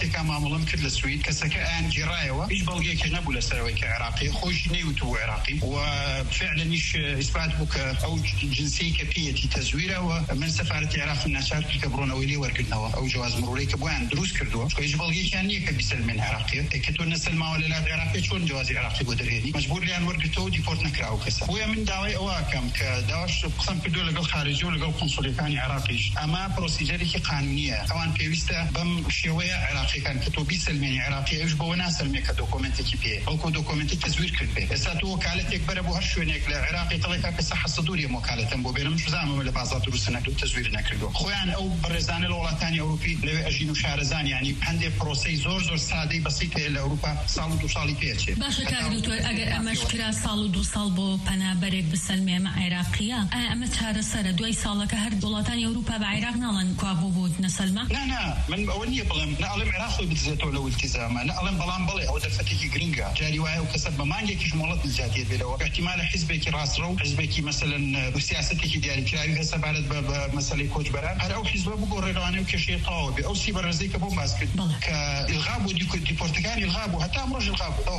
وڵاتێکا مامەڵەم کرد لە سوید کەسەکە ئایان گێڕایەوە هیچ بەڵگەیەکی نەبوو لەسەرەوەی کە عێراقی خۆش نەیوتبوو عێراقی و فعلەنیش ئیثبات بوو کە ئەو جنسی کە پێیەتی تەزویرەوە من سەفارەتی عێراق ناچار کرد کە بڕۆنەوەی لێ وەرگرتنەوە ئەو جواز مرۆرەی کە بۆیان دروست کردووە هیچ بەڵگەیەکیان نییە کە بیسەلمێن عێراقی کە تۆ نەسەلماوە لە لای عێراقی چۆن جوازی عێراقی بۆ دەرهێنی مەجبور لیان وەرگرتەوە دیپۆرت نەکراوە کەسە بۆیە من داوای ئەوە کەم کە داواش قسەم کردووە لەگەڵ خارجی و لەگەڵ قۆنسوڵیەکانی عێراقیش ئەمە پرۆسیجەرێکی قانونیە ئەوان پێویستە بەم شێوەیە عێراقیەکان کە تۆ بیسەلمێنی عێراقی ئەوش بەوە ناسەلمێ کە دۆکۆمنتێکی پێ ئەوکۆ دۆکۆمنتی تەزویر کرد بێ ئێستا تۆ وەکالەتێک بەرە بۆ هەر شوێنێک لە عێراقی دڵێکا کە سە حەسەدووریە وەکالەتم بۆ بێنم شزامەوە لە بازاڕ دروست نەکرد تەزویر نەکردووە خۆیان ئەو بەڕێزانە لە وڵاتانی ئەوروپی لەوێ ئەژین و شارەزان یعنی هەندێک پرۆسەی زۆر زۆر سادەی بەسیط هەیە لە ئەوروپا ساڵ و دو ساڵی پێچێ باشە کاک دکتۆر ئەگەر ئەمەش کرا ساڵ و دو ساڵ بۆ پەنابەرێک بسەلمێ ئەمە عێراقیە ئایا ئەمە چارەسەرە دوای ساڵەکە هەر وڵاتانی ئەوروپا بە عێراق ناڵێن کوا بۆ بۆ نەسەلمە نا نا من ئەوە نییە بڵێم نەڵێم عێراق خۆی بدزێتەوە لە التزامە نەڵێم بەڵام بڵێ ئەوە دەرفەتێکی گرنگە جاری وایە و کەسە بە مانگێکیش مۆڵەت نزاتێت بێتەوە احتیمالە حیزبێکی ڕاستڕە و حیزبێکی مەسەلەن سیاسەتێکی دیاریکراوی هەسە بارەت بە مەسەلەی کۆچبەران هەر ئەو حیزبە بگۆڕێڕوانێ و کێشەیە تەواو بێ ئەو سیبەڕێزەی کە بۆ باس کرد کە ئیلغا بوو دیپۆرتەکانی ئیلغا بوو هەتا ئەم ڕۆژ ئیلغا بوو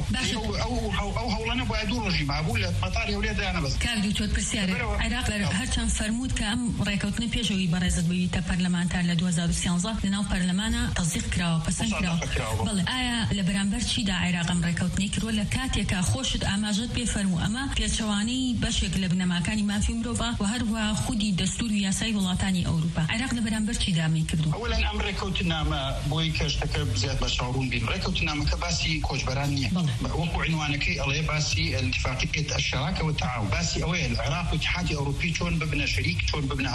ئەو هەوڵانە باید دوو ڕۆژی مابوو لە مەتاری هەولێر دایانە بەس کاک دکتۆر پرسیارە عێراق هەرچەند فەرموود کە ئەم ڕێکەوتنە پێشەوەی بەڕێزت بوویتە پەرلەمانتار لە دوو هەزار و سیانزە لەناو پەرلەمانە تەزیق کراوە پەسەند کراوە بەڵێ ئایا لە بەرامبەر چیدا عێراق ئەم ڕێکەوتنەی کردووە لە کاتێکا خۆشت ئاماژەت پێ فەرموو ئەمە پێچەوانەی بەشێک لە بنەماکانی مافی مرۆڤە و هەروە خودی دەستور و یاسای وڵاتانی ئەوروپا عێراق لە بەرامبەر چیدا ئەمەی کردووە ئەوەڵەن ئەم ڕێکەوتنامە بۆی کە شتەکە بزیات بە چاوڕوون بین ڕێکەوتنامەکە باسی کۆچبەران نییە وەکو عنوانەکەی ئەڵێ باسی اتفاقیة الشراكة والتعاون باسی ئەوەیە عێراق و اتحادی ئەوروپی چۆن ببنە شەریک چۆن ببنە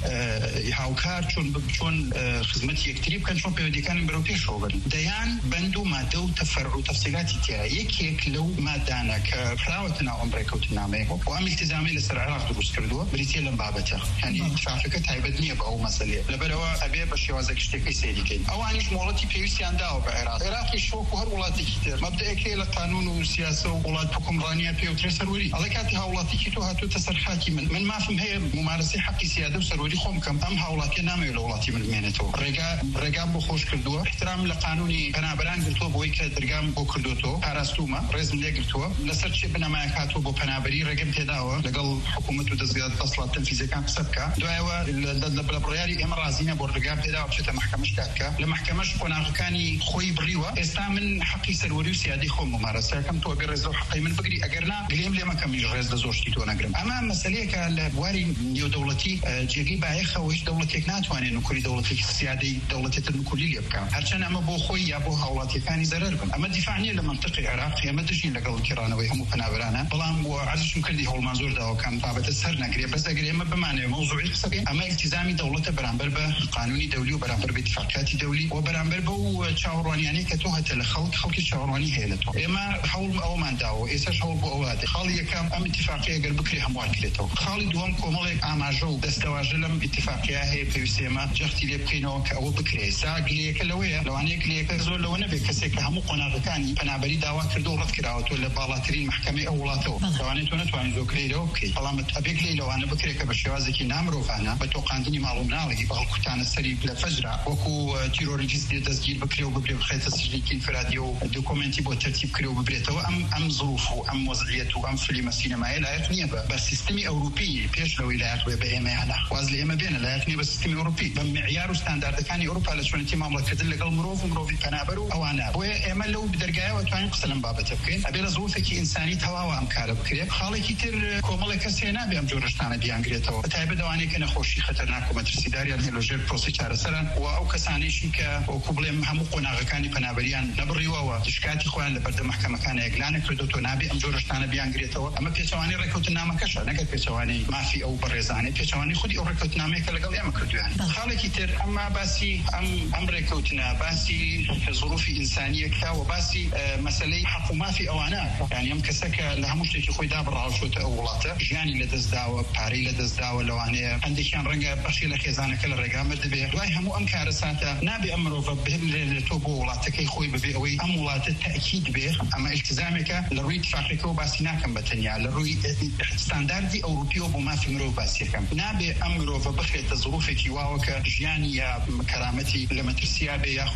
هاوکار چۆن چۆن خزمەتی یەکتری بکەن چۆن پەیوەندیەکانی بەرەو پێشەوە بەرن دەیان بەند و مادە و تەفەرع و تەفسیلاتی تیا یەکێک لەو مادانە کە فراوەتە ناو ئەم ڕێکەوتنامەیە و ئەم التزامی لەسەر عێراق دروست کردووە بریتیە لەم بابەتە یعنی اتفاقەکە تایبەت نییە بە ئەو مەسەلەیە لەبەرەوە ئەبێ بە شێوازێک شتێکی سەیریکەین ئەوانیش مۆڵەتی پێویستیان داوە بە عێراق عێراقیش وەکو هەر وڵاتێکی تر مەبدەیەکەیە لە قانون و سیاسە و وڵات حکومڕانیە پێوترێ سەروەری ئەڵێ کاتی هاوڵاتێکی تۆ هاتووتە سەر خاکی من من مافم هەیە ممارەسەی حەقی سیادە و سەروەری خۆم کەم ئەم هاوڵاتیە نامەوێت لە وڵاتی من بمێنێتەوە ڕێگا ڕێگام بۆ خۆش کردووە احترام لە قانونی پەنابەران گرتووە بۆی کە دەرگام بۆ کردوتەوە پاراستومە ڕێزم لێ گرتووە لەسەر چێ بنەمایەک هاتووە بۆ پەنابەری ڕێگەم پێداوە لەگەڵ حکوومەت و دەستگات دەسڵات تەنفیزەکان قسە بکە دوایەوە لە بڕیاری ئێمە رازینە بۆ ڕێگام پێداوە بچێتە محکەمەش کاتکە لە محکەمەش قۆناغەکانی خۆی بڕیوە ئێستا من حەقی سەروەری و سیادی خۆم ممارەسەکەم تۆ بێ ڕێز لەو حەقی من بگری ئەگەر نا گلێم لێ مەکەم ڕێز لە زۆرشتی تۆ نەگرم ئەمە مەسەلەیەکە لە بواری نێودەوڵەتی جێگەی بایەخەوە هیچ دەوڵەتێک ناتوانێت نوکوری دەوڵەتێکی سیادەی دەوڵەتێتە نوکولی لێ بکەن هەرچەند ئەمە بۆ خۆی یا بۆ هاوڵاتیەکانی زەرەر بن ئەمە دیفاع نیە لە منطقی عێراق ئێمە دژین لەگەڵ کێڕانەوەی هەموو پەنابەرانە بەڵام بۆ عەرزشم کردی هەوڵمان زۆر داوەکەم بابەتە سەر نەگرێ بەس ئەگەر ئێمە بمانێ مەوزوعی قسە بکەین ئەمە التزامی دەوڵەتە بەرامبەر بە قانونی دەولی و بەرامبەر بە اتفاقیاتی دەولی و بەرامبەر بە چاوەڕوانیانەی کە تۆ هەتە لە خەڵک خەڵکی چاوەڕوانی هەیە لە تۆ ئێمە هەوڵ ئەومان داوە ئێستاش هەوڵ بۆ ئەوە دێ خاڵی یەکەم ئەم اتفاقیە ئەگەر بکرێ هەموار کرێتەوە خاڵی دووەم کۆمەڵێک ئاماژە و دەستەواژە لەم اتفاقیە هەیە پێویستە ئێمە جەختی لێ بکەینەوە کە ئەوە بکرێ سا گلەیەکە لەوەیە لەوانەیە گلەیەکە زۆر لەوە نەبێت کەسێک کە هەموو قۆناغەکانی پەنابەری داوا کردو و ڕەت کراوەتەوە لە باڵاترین محکەمەی ئەو وڵاتەوە لەوانەیە تۆ نەتوانیت زۆکرێرەوە بکەیت بەڵام ئەبێ گلەی لەوانە بکرێت کە بە شێوازێکی نامرۆڤانە بە تۆقاندنی ماڵ و مناڵێکی بە هەڵکوتانە سەری لە فەجرا وەکو تیرۆریست دەستگیر بکرێ و ببرێ بخێتە سژنێکی انفرادی و دۆکۆمنتی بۆ تەرتیب کرێ و ببرێتەوە ئەم ئەم ظروف و ئەم وەزعیەت و ئەم فلیمە سینەمایە لایەق نییە بە سیستمی ئەوروپی پێش لەوەی لایەق بێ بە ئێمەیانە واز لە ئێمە بێنە لایەق نییە بە سیستمی ئەوروپی بە معیار و ستانداردەکانی ئەوروپا لە چۆنێتی مامەڵەتکردن لەگەڵ مرۆڤ و مرۆڤی پەنابەر و ئەوانە بۆیە ئێمە لەو دەرگایەوە توانین قسە لەم بابەتە بکەین ئەبێ لە ظروفێکی ئینسانی تەواوە ئەم کارە بکرێت خاڵێکی تر کۆمەڵێک کەسێ نابێ ئەم جۆرە شتانە بیانگرێتەوە بەتایبەت ئەوانەی کە نەخۆشی خەتەرناک و مەترسیداریان هەیە لەژێر پرۆسی چارەسەران و ئەو کەسانیشی کە وەکو بڵێم هەموو قۆناغەکانی پەنابەریان نەبڕیوەوە تشکاتی خۆیان لە بەردەم محکەمەکانە یەکلانە کردوتۆ نابێ ئەم جۆرە شتانە بیانگرێتەوە ئەمە پێچەوانی ڕێکەوتنامەکەشە نەگەر پێچەوانی مافی ئەو بەڕێزانەی پێچەوانی خودی ئەو ڕێکەوتنامەیە کە لەگەڵ ئێمە کردویان خاڵێکی تر ئەمما باسی ئەم ئەم ڕێکەوتنە باسی ظروفی ئینسانیەکە و باسی مەسەلەی حەق و مافی ئەوانە یعنی ئەم کەسەکە لە هەموو شتێکی خۆی دابڕاوچۆتە ئەو وڵاتە ژیانی لەدەستداوە پارەی لەدەستداوە لەوانەیە هەندێکیان ڕەنگە بەخشی لە خێزانەکە لە ڕێگا مردبێ دوای هەموو ئەم کارە ساتە نابێ ئەم مرۆڤە بهێنرێتەوە بۆ وڵاتەکەی خۆی ببێ ئەوەی ئەم وڵاتە تەئکید بێ ئەمە التزامێکە لە ڕووی اتفاقیەکەوە باسی ناکەم بەتەنیا لە ڕووی ستانداردی ئەوروپیەوە بۆ مافی مرۆڤ باسیەکەم نابێ ئەم مرۆڤە بخرێتە ظروفێکی واوە کە ژیانی یا کەرامەتی لە مەترسیا بێ یاخود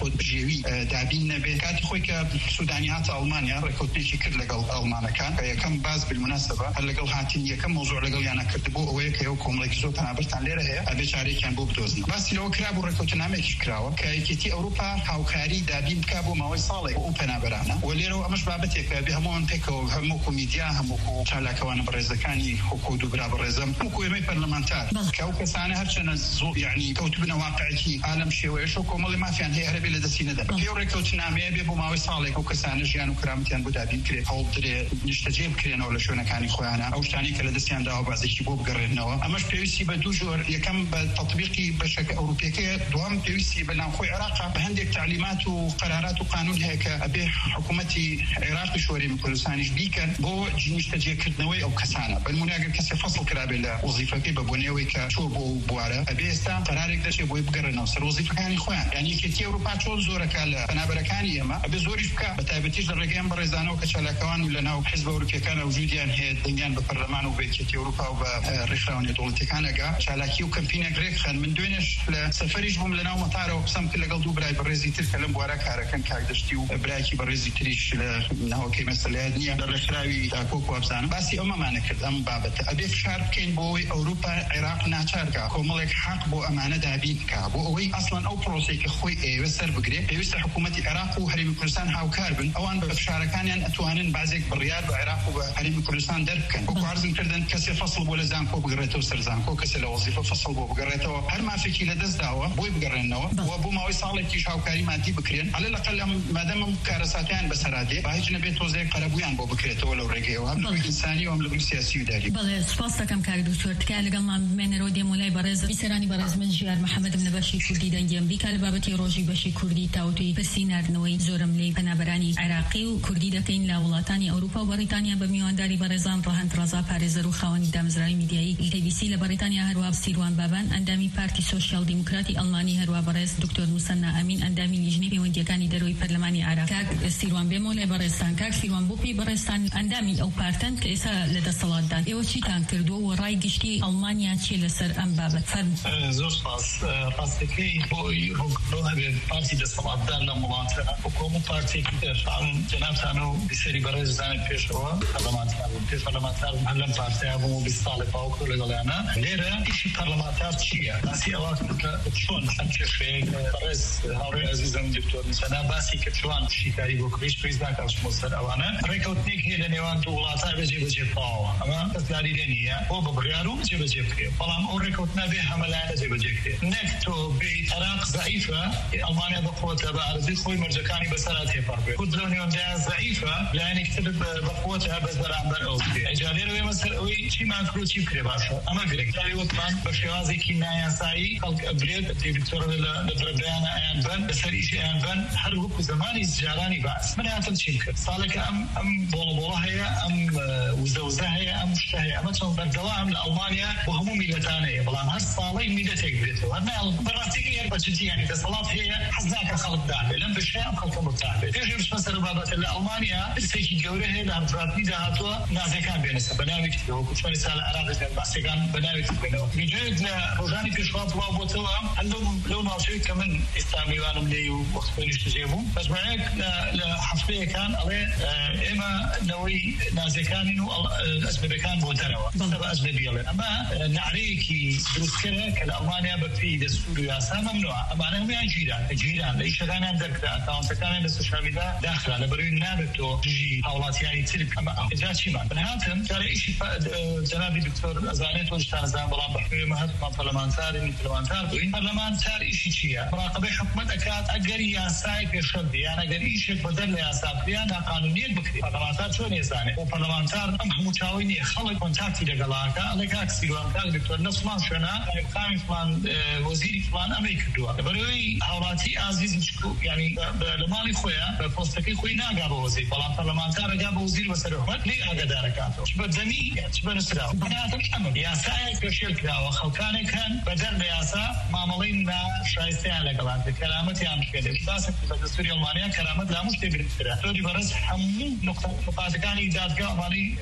ڕێکوت ژێوی دابین نەبێ کاتی خۆی کە سودانیات ئەڵمانیا ڕێکوتێکی کرد لەگەڵ ئەڵمانەکان کە یەکەم باز بالمناسبە هەر لەگەڵ هاتین یەکەم مۆزوع لەگەڵ یانە کردبوو ئەوەیە کە ئەو کۆمەڵێکی زۆر پەنابەرتان لێرە هەیە ئەبێ چارەیەکیان بۆ بدۆزن باسی لەوە کرا بۆ ڕێکوتنامێکیش کراوە کە یەکێتی ئەوروپا هاوکاری دابین بکا بۆ ماوەی ساڵێک ئەو پەنابەرانە و لێرەوە ئەمەش بابەتێکە بێ هەمووان پێکەوە هەموو میدیا هەموو چالاکەوانە بەڕێزەکانی حکومت و برا بەڕێزم حکومت ئێمەی پەرلەمانتار کە ئەو کەسانە هەرچەنە زۆر یعنی کەوتبنە واقعیەتی عالم شێوەیەش و کۆمەڵی مافیان هەیە هەربێ لە دەستی نەدەن پێ ڕێکەوتنامەیە بێ بۆ ماوەی ساڵێک ئەو کەسانە ژیان و کرامەتیان بۆ دابین کرێ هەوڵدرێ نیشتەجێ بکرێنەوە لە شوێنەکانی خۆیانە ئەو شتانی کە لە دەستیان داوە بازێکی بۆ بگەڕێنەوە ئەمەش پێویستی بە دوو ژۆر یەکەم بە تەطبیقی بەشەکە ئەوروپیەکەیە دوام پێویستی بە ناوخۆی عێراقا بە هەندێک تعلیمات و قەرارات و قانون هەیە کە ئەبێ حکوومەتی عێراقی شۆرێمی کوردستانیش بیکەن بۆ نیشتەجێکردنەوەی ئەو کەسانە بەنمونە ئەگەر کەسێ فەسڵ کرابێ لە وەزیفەکەی بە بۆنێەوەی کە چۆ بۆ بوارە ئەبێ ئێستا قەرارێک دەچێت بۆی بگەڕێنەوە سەر وەزیفەکانی خۆیان یعنی یەکێتی ئەوروپا چۆن زۆرەکە لە پەنابەرەکانی ئێمە ئەبێ زۆریش بکە بە تایبەتیش لە ڕێگەیان بەڕێزانەوە کە چالاکەوان و لەناو حیزب ئەوروپیەکان وجودیان هەیە دەنگیان بە پەرلەمان و بە یەکێتی ئەوروپا و بە ڕێکخراوەی دەوڵەتیەکان ئەگا چالاکی و کەمپینێک ڕێکخەن من دوێنێش لە سەفەریش بووم لەناو مەتارەوە قسەم کرد لەگەڵ دوو برای بەڕێزی تر کە لەم بوارە کارەکەن کاکدەشتی و برایکی بەڕێزی تریش لە ناوەکەی مەسەلەیە نییە لە ڕێکخراوی داکۆک وابزانم باسی ئەمەمانە کرد ئەم بابەتە ئەبێ فشار بکەین بۆ ئەوەی ئەوروپا عێراق ناچارکە کۆمەڵێک حەق بۆ ئەمانە دابین بکە بۆ ئەوەی ئەسڵەن ئەو پرۆسەی کە خۆی ئێوە سەر بگرێ پێویستە حکوومەتی عێراق و هەرێمی کوردستان هاوکار بن ئەوان بە فشارەکانیان ئەتوانن بازێک بڕیار بە عێراق و بە هەرێمی کوردستان دەربکەن وەکو عەرزم کردن کەسێ فەسڵ بۆ لە زانکۆ بگڕێتەوە سەر زانکۆ کەسێ لە وەزیفە فەسڵ بۆ بگەڕێتەوە هەر مافێکی لەدەست داوە بۆی بگەڕێنەوە و بۆ ماوەی ساڵێکیش هاوکاری مادی بکرێن عەلە لەقەل مادەم ئەم کارەساتیان بەسەرادێ با هیچ نەبێت تۆزێک قەرەبوویان بۆ بکرێتەوە لەو ڕێگەیەوە هەم لەبەر ئینسانی و هەم لەبەر سیاسی و داری بەڵێ سپاس دەکەم کاک دکتۆر تکایە لەگەڵمان بمێنەرەوە دێمۆلای بەڕێز ویسەرانی بەڕێز من ژیار محەممەدم لە بەشی کوردی دەنگی ئەمریکا لە بابەتی ڕۆژی بەشی کوردی تاوتوی پرسی ناردنەوەی زۆرم لێی پەنابەرانی عێراقی و کوردی دەکەین لە وڵاتانی ئەوروپا و بەریتانیا بە میوانداری بەڕێزان ڕەهەند ڕەزا پارێزەر و خاوەنی دامزراوی میدیایی ای بی سی لە بەریتانیا هەروە سیروان بابان ئەندامی پارتی سۆشیال دیموکراتی ئەڵمانی هەروە بەڕێز دکتۆر موسەنا ئەمین ئەندامی لیژنەی پەیوەندیەکانی دەرەوەی پەرلەمانی عێراق کاک سیروان بێمۆلای بەڕێستان کاک سیروان بۆپی بەڕێستان ئەندامی ئەو پارتن کە ئێستا لە دەسەڵاتدان ئێوە چیتان کردووە و ڕای گشتی ئەڵمانیا چیە لەسەر ئەم بابەت فەرموو زۆر سپاس ڕاستەکەی بۆی ڕوونکردنەوە هەبێت پارتی دەسەڵاتدار لە وڵاتە حکومەت پارتێکی دەرفان جەنابتان و بیسەری بەڕێز زانێت پێشەوە پەرلەمانتار بوون پێش پەرلەمانتار هەر لەم پارتەیە بووم و بیست ساڵێک باوکو لەگەڵیانە لێرە ئیشی پەرلەمانتار چییە باسی ئەوە چۆن ئەم کێشەیە بەڕێز هاوڕێی عەزیزم دکتۆر موسەنا باسی کە چۆن شیکاری بۆ کڕیش پێویست ناکاتمەوە سەر ئەوانە ڕێکەوتنێک هەیە لە نێوان دوو وڵاتە بەجێبەجێ بکەوە ئەمە دەستداری لێ نییە بۆ بە بڕیار و جێبەجێ بکرێت بەڵام ئەو ڕێکەوتنە بێ هەمەلایەنە جێبەجێ بکرێت نەک تۆ بێیت عێراق زەعیفە ئەڵمانیا بەقووەتە بە عەرزی خۆی مەرجەکانی بەسەرا تێپەڕ بێت کورد لەو نێوەندەیە زەعیفە لایەنێکی تر بەقووەتە بەس بەرامبەر ئەو بکرێت ئەجا لێرەوەی مەسەر ئەوەی چیمان کرد و چی بکرێ باشە ئەمە گرنگ جاری وەکمان بە شێوازێکی نایاسایی خەڵک ئەبرێت دکتۆرە لە بەرەبەیانە ئەیان بن لەسەر ئیشی ئەیان بن هەر وەکو زمانی جارانی باس من هاتم چیم کرد ساڵێکە ئەم ئەم بۆڵەبۆڵە هەیە ئەم وزەوزە هەیە ئەم شتە هەیە ئەمە چۆن بەردەوام لە ئەڵمانیا بۆ هەموو میلەتان هەیە بەڵام هەر ساڵەی میلەتێک بێتەوە بەڕاستیکە هەیە بەچتی یانی دەسەڵات هەیە حەز ناکە خەڵک دابێت لەم بەشەیە ئەم خەڵکە مرتاح بێت پێش بچمە سەر بابەتە لە ئەڵمانیا پرسێکی گەورە هەیە لە هەڵبژاردننی داهاتووە نازەکان بێنەسە بە ناوێکی وەکو چۆنی ساڵە عێراق باسیەکان بە ناوێکی بێنەوە میدوێت لە ڕۆژانی پێشوا بڵاو بۆتەوە هەندێک لەو ناوچەیەک کە من ئێستا میوانم لێ و وەختۆ نیشتەجێ بووم مەجموعەیەک لە هەفتەیەکان ئەڵێ ئێمە لەوەی نازەکانین و ئەجنەبیەکان بۆ دەرەوە بە ئەجنەبیەڵێ ئەمە نعرەیەکی دروستکەرە کە لە ئەڵمانیا بە پێی دەستور و یاسا مەمنوعە ئەمانە هەموویان گیران گیران لە ئیشەکانیان دەرکرا ئەکاونتەکانیان لە سوشیال میدیا داخرا لەبەرەوەی نابێت تۆ دژی هاوڵاتیانی تر ئەمە ئەجا چیمان بنهاتن جارە ئیشی جەنابی دکتۆر ئەزانێت تۆشتان ئەزان بەڵام بەحوێمە هەرمان پەرلەمانتارین پەرلەمانتار بووین پەرلەمانتار ئیشی چییە مراقبەی حکومەت ئەکات ئەگەر یاسای پێشەڵ یان ئەگەر ئیشێک بەدەر لە یاسا بکرێن ناقانونیەت بکرێت پەرلەمانتار چۆن ێزانێت بۆ پەرلەمانتار ئەم هەموو چاوی نییە خەڵک کۆنتاکتی لەگەڵاکە ئەڵێ کاک سیروان کاک دکتۆر لە فڵان شوێنە مقامی فڵان وەزیری فڵان ئەمەی کردووە لەبەرەوەی هاوڵاتی ئازیزی یعنی لە ماڵی خۆیان بە پۆستەکەی خۆی ناگا بە وەزیر بەڵام پەرلەمانتار ئەگا بە وەزیر بەسەر حکومەت نەی ئاگادارەکاتەوە بە دەمی چ بە نووسراوە بناتم ئەمە یاسایەک پێشێل کراوە خەڵکانێک هەن بەدەر لە یاسا مامەڵەی ناشایستەیان لەگەڵان کەرامەتیان بکرێت باسە بە دەستوری ئەڵمانیا کەرامەت لا موشتێ برترە تۆری بەڕێز هەموو نقطەکانی دادگا ئەڵمانی شی کردەوە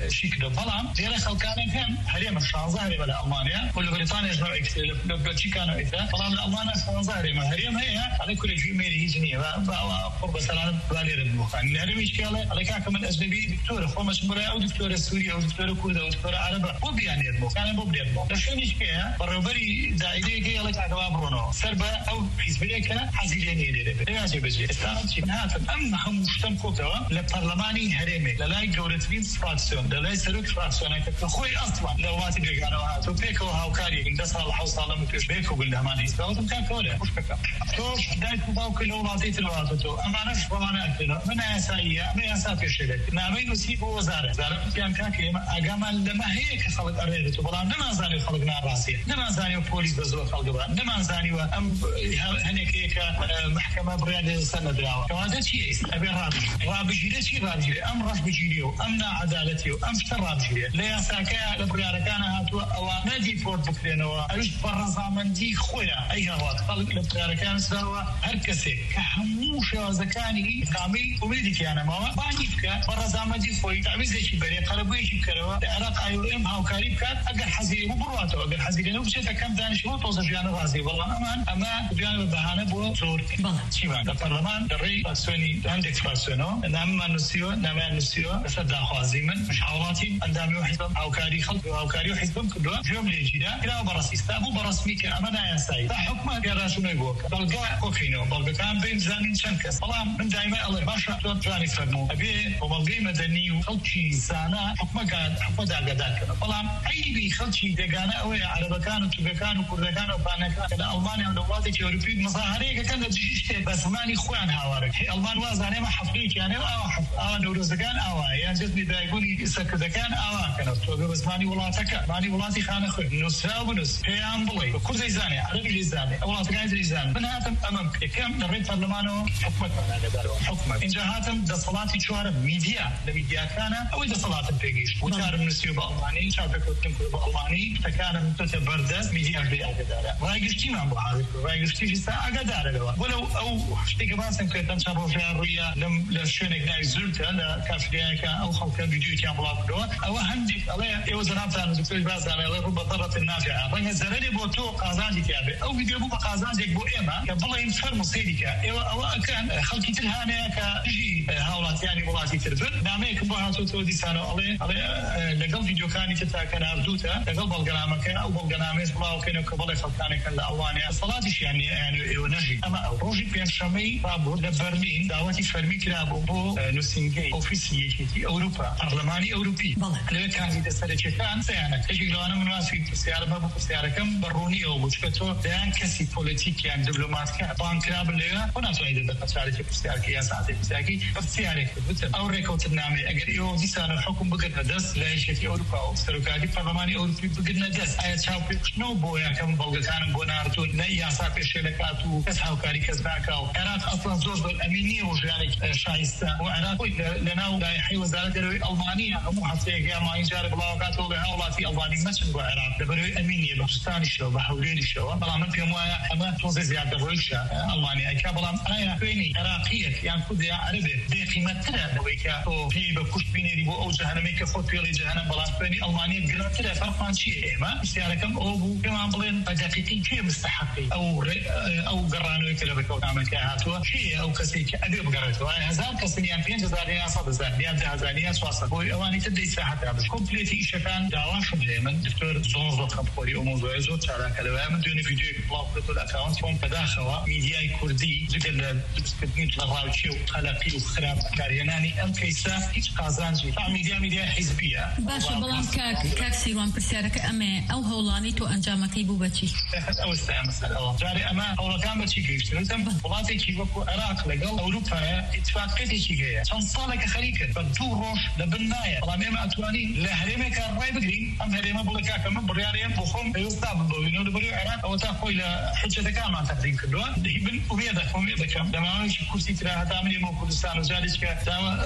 كده بلام ديال خلقان هم هريم الشانزاري ولا ألمانيا ولا بريطانيا جماعة كتير بلجيكا كانوا إذا بلام الألمان شانزاري ما هريم هي على كل شيء ميري هجنية قرب سلام بالي ربوخان هريم إشكاله على كعكم الأجنبي دكتور خمس مرة أو دكتور سوري أو دكتور كورد أو دكتور عربي مو بيعني ربو كان مو بيربو لكن إشكاله بربري دايرة كي على كعكم برونو سربا أو حزبية كنا حزيريني ليه ليه عشان بيجي استعمل شيء نهات أم هم مشتم كوتوا لبرلماني هريمة للاي جورتين فراكسيون للاي سلوك فراكسيون كخوي أصلا لو ما تبي كانوا هاتوا بيكو هاوكاري إن دسال حوصلة متوش بيكو بالهماني استوى كان كوله مش كذا توش دايت باو كله وعطيت الوعطتو أما نش وما نأكله من أسايا من أساس الشركة نعمل نسيب وزارة وزارة كان كاكي أجمل لما هيك خلق أريدته بلان نما زاني خلقنا راسية نما زاني بوليس بزوا خلق بلان نما زاني وأم هنيك هيك محكمة بريادة سنة دراوة كمان شيء أبي رابي رابي جيل شيء رابي جيل أم رابي جيليو أم نا عدالتيو أم شتر رابي جيل ليه ساكا لبريادة كان هاتوا أو نادي فورد بكرينوا أيش برا من دي خويا أي هوات خلق لبريادة كان سوا هركسي كحموش زكاني كامي وميدك أنا ما بعديك برا من دي خوي تعبي زي شيء بري قربوي شيء كروا العراق أيوم هاو كاريب كات أجر حزير وبرواته أجر حزير لأنه بشيء كم دانش ما توصل جانا راسي والله أمان أما جانا بهانة بو صور شيء ما البرلمان دري فاسوني عندك فاسونو نعم نسيو نعم نسيو بس ده خوازيمن مش حوالاتي عندهم يحزم أو كاري خلق أو كاري يحزم كله جملة جديدة كلا براسي استابو براسمي كأمانة يا سيد حكمه كذا شنو يقول بلقى كوكينو بلقى كان بين زانين شنكة سلام من دائما الله ما شاء الله جاني فرمو أبي وبلقى مدني وخلشي سانا حكمه كان حكمه ده قداك سلام أي بيخلشي دجانا أو على بكانو تبكانو كردكانو بانكان كلا ألمانيا ودولات الأوروبية مظاهرية كان تجيشته بس ماني خوان هوارك ألمان وازانه ما حفليك يعني أو حف أو نورزكان أو يعني جد بدأ يقولي سكدكان أو كانوا توجه بس ماني ولاتك ماني ولاتي خانة خير نسها ونس هي أمبلي كل زي زاني عربي زاني أولاد كان زي زاني من هاتم أمامك كم دريت برلمانه حكمك من هذا دارو حكمك إن جهاتم ده صلاة شوارع ميديا الميديا كان أو ده صلاة بيجيش وتعرف نسيو بالألماني شعبك وتنقل بالألماني فكان متبردة ميديا بيجي دارا رايجشتي ما بعرف رايجشتي في ساعة دارا لو ولو أو شتى كمان سمكت أنت رجع الريا لم لشونك نايزلت لا كافياك أو خلق فيديو كان بلاك دوا أو عندي الله يوزنات أنا دكتور باز أنا رب ضرة النافعة رجع زرني بوتو قازان كابي أو فيديو بو قازان زيك بو إما كبلا ينفر مصيرك أو أو كان خلقي تلهانة كجي هاولات يعني ولاتي تربل نعميك بو هاتو تودي سنة الله الله لقل فيديو كاني تتا كان أردوتا لقل بالقنامك أو بالقناميس بلاو كانوا كبلا خلقاني كان الألوانيا صلاتش يعني يعني ونجي أما أو روجي بين شامي بابو لبرلين دعوتي فرمي كلابو بو نوسينجي أوفيسيتي أوروبا برلماني أوروبي لو كان في دستور كان سيانا تجي لو أنا مناسب سيارة ما بقول سيارة كم بروني أو بشكتو دان كسي بوليتيك يعني دبلومات كان بان كلاب اللي هو ناس وايد دخل سيارة سيارة كيا ساعتين سيارة بس سيارة بتر أو ريكوت النامي أجر يو دي سنة الحكم بقدر ندرس لا شيء في أوروبا أو سرقادي برلماني أوروبي بقدر ندرس أي شاوف شنو بويا كم بلغ كان بونارتو نيا سافر شركاتو كسحو كاري كسباكاو العراق أصلا زوج الأمينية وجالك شايستا وعراق لنا لا يحيي وزارة الألمانية مو حسيك ما يجارب بلاغات ولا أولاتي ألماني مثل العراق دبروا أمينية بستان شو بحولين شو طبعا من فيهم أما توزع زيادة رويشة ألمانيا أي كابلام أنا فيني عراقية يعني كذا عربي بقيمة ترى بويكا أو في بكوش بيني ربو أو جهنم كفوت في جهنم بلان فيني ألمانيا قرأت ترى فرقان شيء ما سيارة كم أو بو كمان بلين دقيقتين كي مستحقي أو أو قرانو يكلا بكو تعمل كهاتوا شيء أو كسيك أدي بقرأتوا هزار كسنيان فين جزاريا صد زانيا جزاريا سواسة هو أواني تدي ساحة هذا كومبليتي إشكان دعواش من دكتور زونز خمسوري أمور ويزو ترى كلام من دون فيديو بلاك الأكاونت فهم كداخوا ميديا كردي زجل تسكتين تلغاوشي وخلاقي وخراب كارياناني أم كيسا هيج قازانجي طبعا ميديا ميديا حزبية باش بلام كاك كاك سيوان برسيارك أما أو هولاني تو أنجامك يبو بچي أو استعمل مثلا جاري أما أو كان بچي كيشتري تم بلاتي كي وكو عراق لقل أوروبا اتفاقيتي كي جاية صنصالك خليك بدو روش لبناية والله ما أتواني لهريمة كان راي بقري أم هريمة بلكا كمان برياريين بخوم يستعب بوينو دبريو عراق أو تأخوي لحجة كان ما تقديم كلها هبن وميدك وميدك لما أنا شو كرسي ترى هتعملي مو كردستان وجالس كا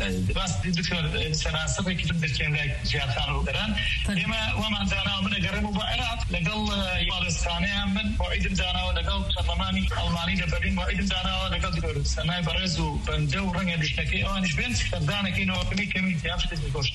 بس دكتور سنة سبعة كي تقدر كان ذاك جاتان ودران لما وما دانا من قرنوا بعراق لقل يمارسانه من بعيد دانا ولقل برلماني ألماني دبرين بعيد دانا لقل دكتور سنة برزو بندو رنگ دشتكي أو نشبنت دانا كينو كمي كمي تيافت الكوشتين هو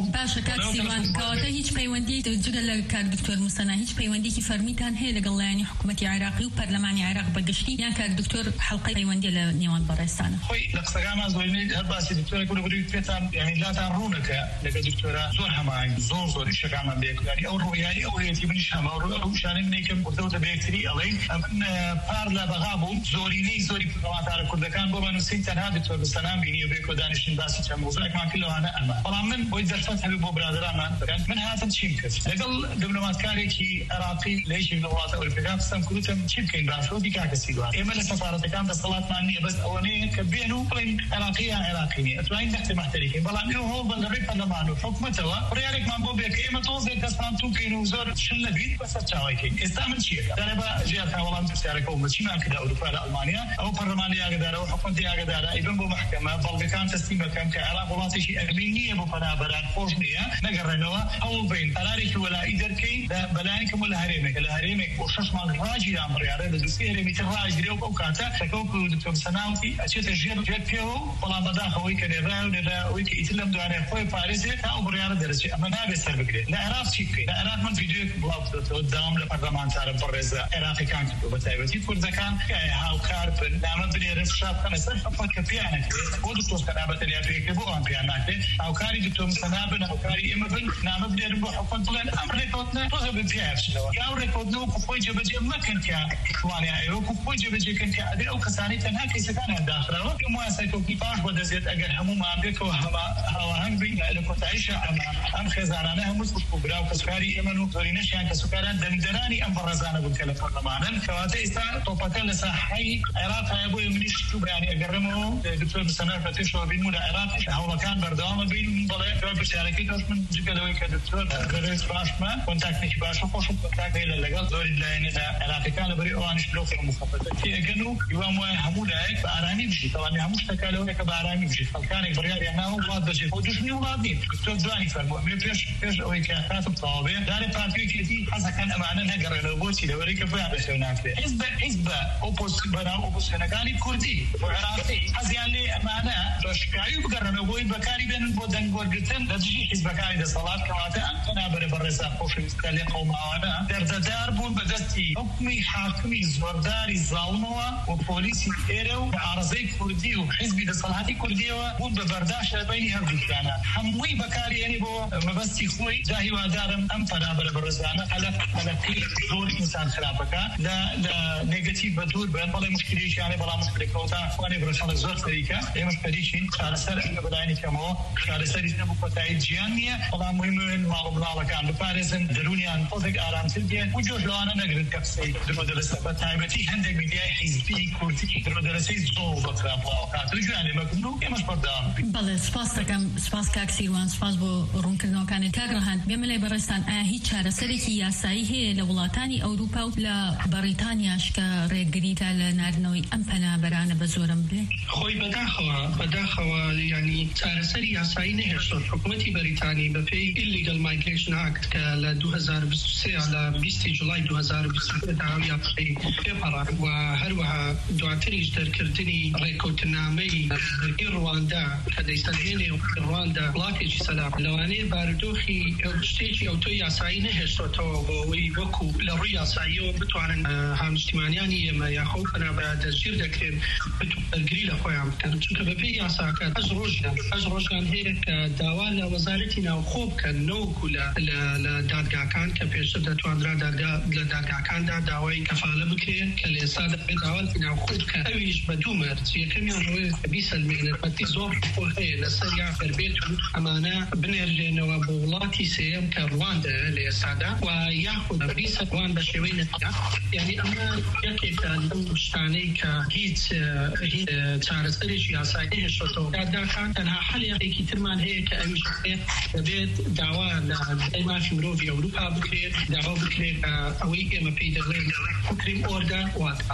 باشە کاکسیوان کەواتە هیچ پەیوەندی جگە لە کاک دکتۆر موسەنا هیچ پەیوەندێکی فەرمیتان هەیە لەگەڵ لایەنی حکوومەتی عێراقی و پەرلەمانی عێراق بەگشتی یان کاک دکتۆر حەڵقەی پەیوەندی لە نێوان بەڕێستانە؟ خۆی لە قسەکانمان زۆرینەی هەر باسی دکتۆرێک بووی پێتان یعنی لاتان ڕوونەکە لەگە دکتۆرە زۆر هەماهنگ زۆر زۆر شەکانمان بێکاری ئەو ڕۆیایی ئەو هەیەتی منیش هەما ئەو شانەی منێکم وردەوتە بەیەکتری ئەڵێن من پار لە بەغا بووم زۆرینەی زۆری پڕەواتارە کوردەکان بۆ بەنووسین تەنها دکتۆر بەسەلام بینی و بێکۆ دانیشتین باسی چەند مۆزوعێکمان کرد لەوانە ئەمە بەڵام من بۆی دەرفەت هەبێ بۆ برادرانمان بگەن من هاتم چیم کرد لەگەڵ دیپلۆماتکارێکی عێراقی لە یەکێک لە وڵاتە ئەوروپیەکان قسەم کردوتم چی بکەین باشەوەی کاکەسیوان ئێمە لە سەفارەتەکان دەسەڵاتمان نییە بەس ئەوەنەیە کە بێن و بڵێن عێراقی یان عێراقی نیە ئەتوانین دەختەمەحتەریکەین بەڵام ئێوە هەوڵ بە لەڕێی پەرلەمان و حکوومەتەوە بڕیارێکمان بۆ بێ کە ئێمە تۆزێک دەستان تو بکەین و زۆر شل نەبیت بەسەر چاوەکەین ئێستا من چیەکە دەرەبە ژیانکە وەڵام پرسیارەکە و چیمان کردە ئەوروپا لە ئەڵمانیا ئەو پەرلەمانی ئاگدارەوە حکوومەتی ئاگدارە ئیبن بۆ محکەمە بەڵگەکان تەسلیم بکەن کە عێراق وڵاتێکی ئەرمی نییە بۆ پەنابەران خۆش نییە نەگەڕێنەوە هەوڵ بین قەرارێکی وەلایی دەرکەین لە بەلایەنکەم و لە هەرێمێک لە هەرێمێک بۆ شەش مانگ ڕاگیران بڕیارە لە دووسێ هەرێمی تر ڕاگیرێ و ئەو کاتە تەکەوت و دکتۆر سەناوتی ئەچێتە ژێر جێت پێوە و بەڵام بەداخەوەی کە لێرا و لێرا ئەوەی کە ئیتر لەم دوانێ خۆی پارێزێت تا ئەو بڕیارە دەرەچێت ئەمە نابێت سەر بگرێت لە عێراق چی بکەین لە عێراق من ڤیدیۆیەک بڵاو کردەوە داوام لە پەرلەمانتارە بەڕێزە عێراقیەکان کردو بە تایبەتی کوردەکان کە هاوکار بن نامە بنێرن فشار بکەنە سەر خەفەت کە پێیان نەکرێت بۆ دکتۆر سەنابەت تەریاکرێت بۆ ئەوان پێیان ناکرێت هاوکاری دکتۆر سەنا بن هاوکاری ئێمە بن نامە بنێرن بۆ حکومەت بڵێن ئەم ڕێکەوتنە تۆزە بن پێیافشنەوە یا ئەو ڕێکەوتنەوە خۆی جێبەجێ مەکەن کە توانای ئێوە خۆی جێبەجێکەن کە ئەدەی ئەو کەسانی تەنها کەیسەکانیان داخراوە پێم وایە سەرکەوتنی باش بۆ دەزێت ئەگەر هەموومان بێتەوە هاوەهەنگ بین لە کۆتاییشە ئەمە ئەم خێزانانە هەموو سوکوبرا و کەسوکاری ئێمە و زۆرینەشیان کەسوکاران دەنگدەرانی ئەم بەڕێزانە بوون کە لە پەرلەمانن کەواتە ئێستا تۆپەکە لە ساحەی عێراق هەیە بۆیە منیش تو بەیانی ئەگەڕێمەوە دکتۆر بسەنەر بە پێشەوە بین و لە عێراقیش هەوڵەکان بەردەوامە بین بڵێ دوای پرسیارەکەی دەست من جگەلەوەی کە دکتۆر بەرێز باشمە کۆنتاکتێکی باشە خۆشم کۆنتاکت لە لەگەڵ زۆری لایەنە لە عێراقیەکان لەبەری ئەوانیش لەو خێر مخەفەتەتی ئەگەن و هیوام وایە هەموو لایەک بە ئارامی بژیت تەوانی هەموو شتەکە لەوەیە کە بە ئارامی بژیت خەڵکانێک بڕیاریان ناوە وڵات بەجێ بۆ دوژمنی وڵات نین دکتۆر جوانی فەرمووە مێ پێش پێش ئەوەی کە کاتم تەواو بێ دارێ پارتیەکێتی حەزەکەن ئەمانە نەگەڕێنەوە بۆچی لەوەرەی کە بۆیان بەشێو ناکرێت حیزب حیزب ئۆپۆزیسیۆن بەناو ئۆپۆزیسیۆنەکانی کوردی بۆ عێراقی حەزیان لێ ئەمانە ڕۆژکاری بگەڕێنەوە بۆی بەکاری بێنن بۆ دەنگوەرگرتن لە دژی حیزبەکانی دەسەڵات کەواتە ئەم پەنابەرە بەڕێزە خۆشەویستە لێ قەوماوانە دەردەدار بوون بەدەستی حکمی حاکمی زۆرداری زاڵمەوە و پۆلیسی ئێرە و عارەزەی کوردی و حیزبی دەسەڵاتی کوردیەوە بوون بە بەرداشە بینی هەردووکیانە هەمووی بەکارهێنی بۆ مەبەستی خۆی جا هیوادارم ئەم پەنابەرە بەڕێزانە هەلەف هەلەفی زۆر ئینسان خراپەکە لە نێگەتیڤ بە دوور بن بەڵێ مشکلێکیانێ بەڵام مشکلێکەوەتا خوانێ بڕۆشەڵک زۆر خەریکە ئێمە خەریکین چارەسەر ئەمە بەلایەنی کەمەوە چارەسەری نەبوو کۆتایی گیان نییە بەڵام مهمن ماڵ و منداڵەکان بپارێزن دەرونیان خۆزێک ئارامتر بێن و جۆش لەوانە نەگرن کە قسەی درۆدەرەسە بە تایبەتی هەندێک میدیای حیزبی کوردی درۆدەرەسەی زۆر بەکرا بڵاوکاتر گویان لێمە کردن و ئێمەش بەردەوام بین. بەڵێ سپاس دەکەم سپاس کاک سیروان سپاس بۆ ڕوونکردنەوەکانی کاک ڕەهەند بێمە لای بەڕێستان ئایا هیچ چارەسەرێکی یاسایی هەیە لە وڵاتانی ئەوروپا و لە بەریتانیاش کە ڕێگریتە لە ناردنەوەی ئەم پەنابەرانە بە زۆرم بێ؟ خۆی بەداخەوە بەداخەوە ینی چارەسەری یاسایی نەهێشتۆ حکوومەتی بەریتانی بەپێی Illegal Migration Act کە لە دوو هەزار و بیست و سێ لە بیستی جوڵای دوو هەزار و بیست و سێ داوای یاسایی پێپەڕان و هەروەها دواتریش دەرکردنی ڕێکەوتنامەی دەرگی ڕواندا کە دەیسەنهێنێ ڕواندا وڵاتێکی سەلام لەوانەیە بارودۆخی شتێکی ئەوتۆی یاسایی نەهێشتۆتەوە بۆ ئەوەی وەکو لە ڕووی یاساییەوە بتوانن هاونیشتیمانیانی ئێمە یاخۆ پەنابەر دەستگیر دەکرێن بەرگری لە خۆیان بکەن چونکە بەپێی یاساکە ئەش ڕۆژیان ئەش ڕۆژیان هەیە کە داوا لە وەزارەتی ناوخۆ بکەن نەوەکو لە دادگاکان کە پێشتر دەتوانرا لە دادگاکاندا داوای کەفالە بکرێن کە لە ئێستا دەبێت داواتی ناوخۆ بکەن ئەویش بە دوو مەرج یەکەمیان ئەوەیە کە بیسەلمێنێت بەتی زۆر خۆ هەیە لەسەر یان فەربێت و ئەمانە بنێرێنەوە بۆ وڵاتی سێیەم کە ڕواندا لە ئێستادا و یاخود بیسەوان بە شێوەی نەتیجە یعنی ئەمە یەکێکە لەم شتانەی کە هیچ چارەسەرێکی یاسایی نەهێشتۆتەوە دادگاکان تەنها حەلێکی ترمان هەیە کە ئەویش دەبێت داوا لە مافی مرۆڤی ئەوروپا بکرێت داوا بکرێت ئەوەی ئێمە پێی دەڵێن حکم ئۆردەر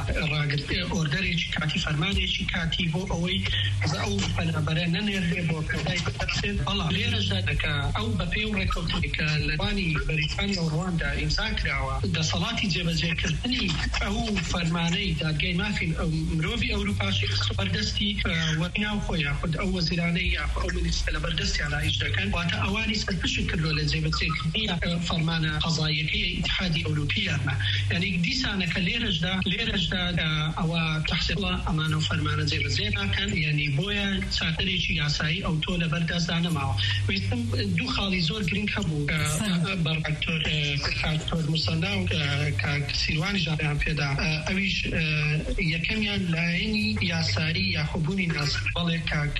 ئۆردەرێکی کاتی فەرمانێکی کاتی بۆ ئەوەی ئەو پەنابەرە نەنێرێ بۆ پێدای بکرێت بەڵام لێرەشدا دەکا ئەو بەپێی و ڕێکەوتنی کە لە وانی بەریتانیا و ڕواندا ئیمزا کراوە دەسەڵاتی جێبەجێکردنی ئەو فەرمانەی دادگای مافی مرۆڤی ئەوروپاشی بەردەستی وەرناو خۆی یاخود ئەو وەزیرانەی یاخود ئەو مینیستە لە بەردەستیان ئیش دەکەن بکەن واتە ئەوانی سەرپشت کردووە لە جێبەجێکردنی فەرمانە قەزاییەکەی ئیتحادی ئەوروپیانە یعنی دیسانەکە لێرەشدا لێرەشدا ئەوە تەحسیڵە ئەمانە و فەرمانە جێبەجێ ناکەن یعنی بۆیە چارەسەرێکی یاسایی ئەو تۆ لەبەردەستدا نەماوە ویستم دوو خاڵی زۆر گرنگ هەبوو بەڕکتۆر کاکتۆر موسەندا و کاک سیروانی ژاریان پێدا ئەویش یەکەمیان لایەنی یاساری یاخۆبوونی ناس بەڵێ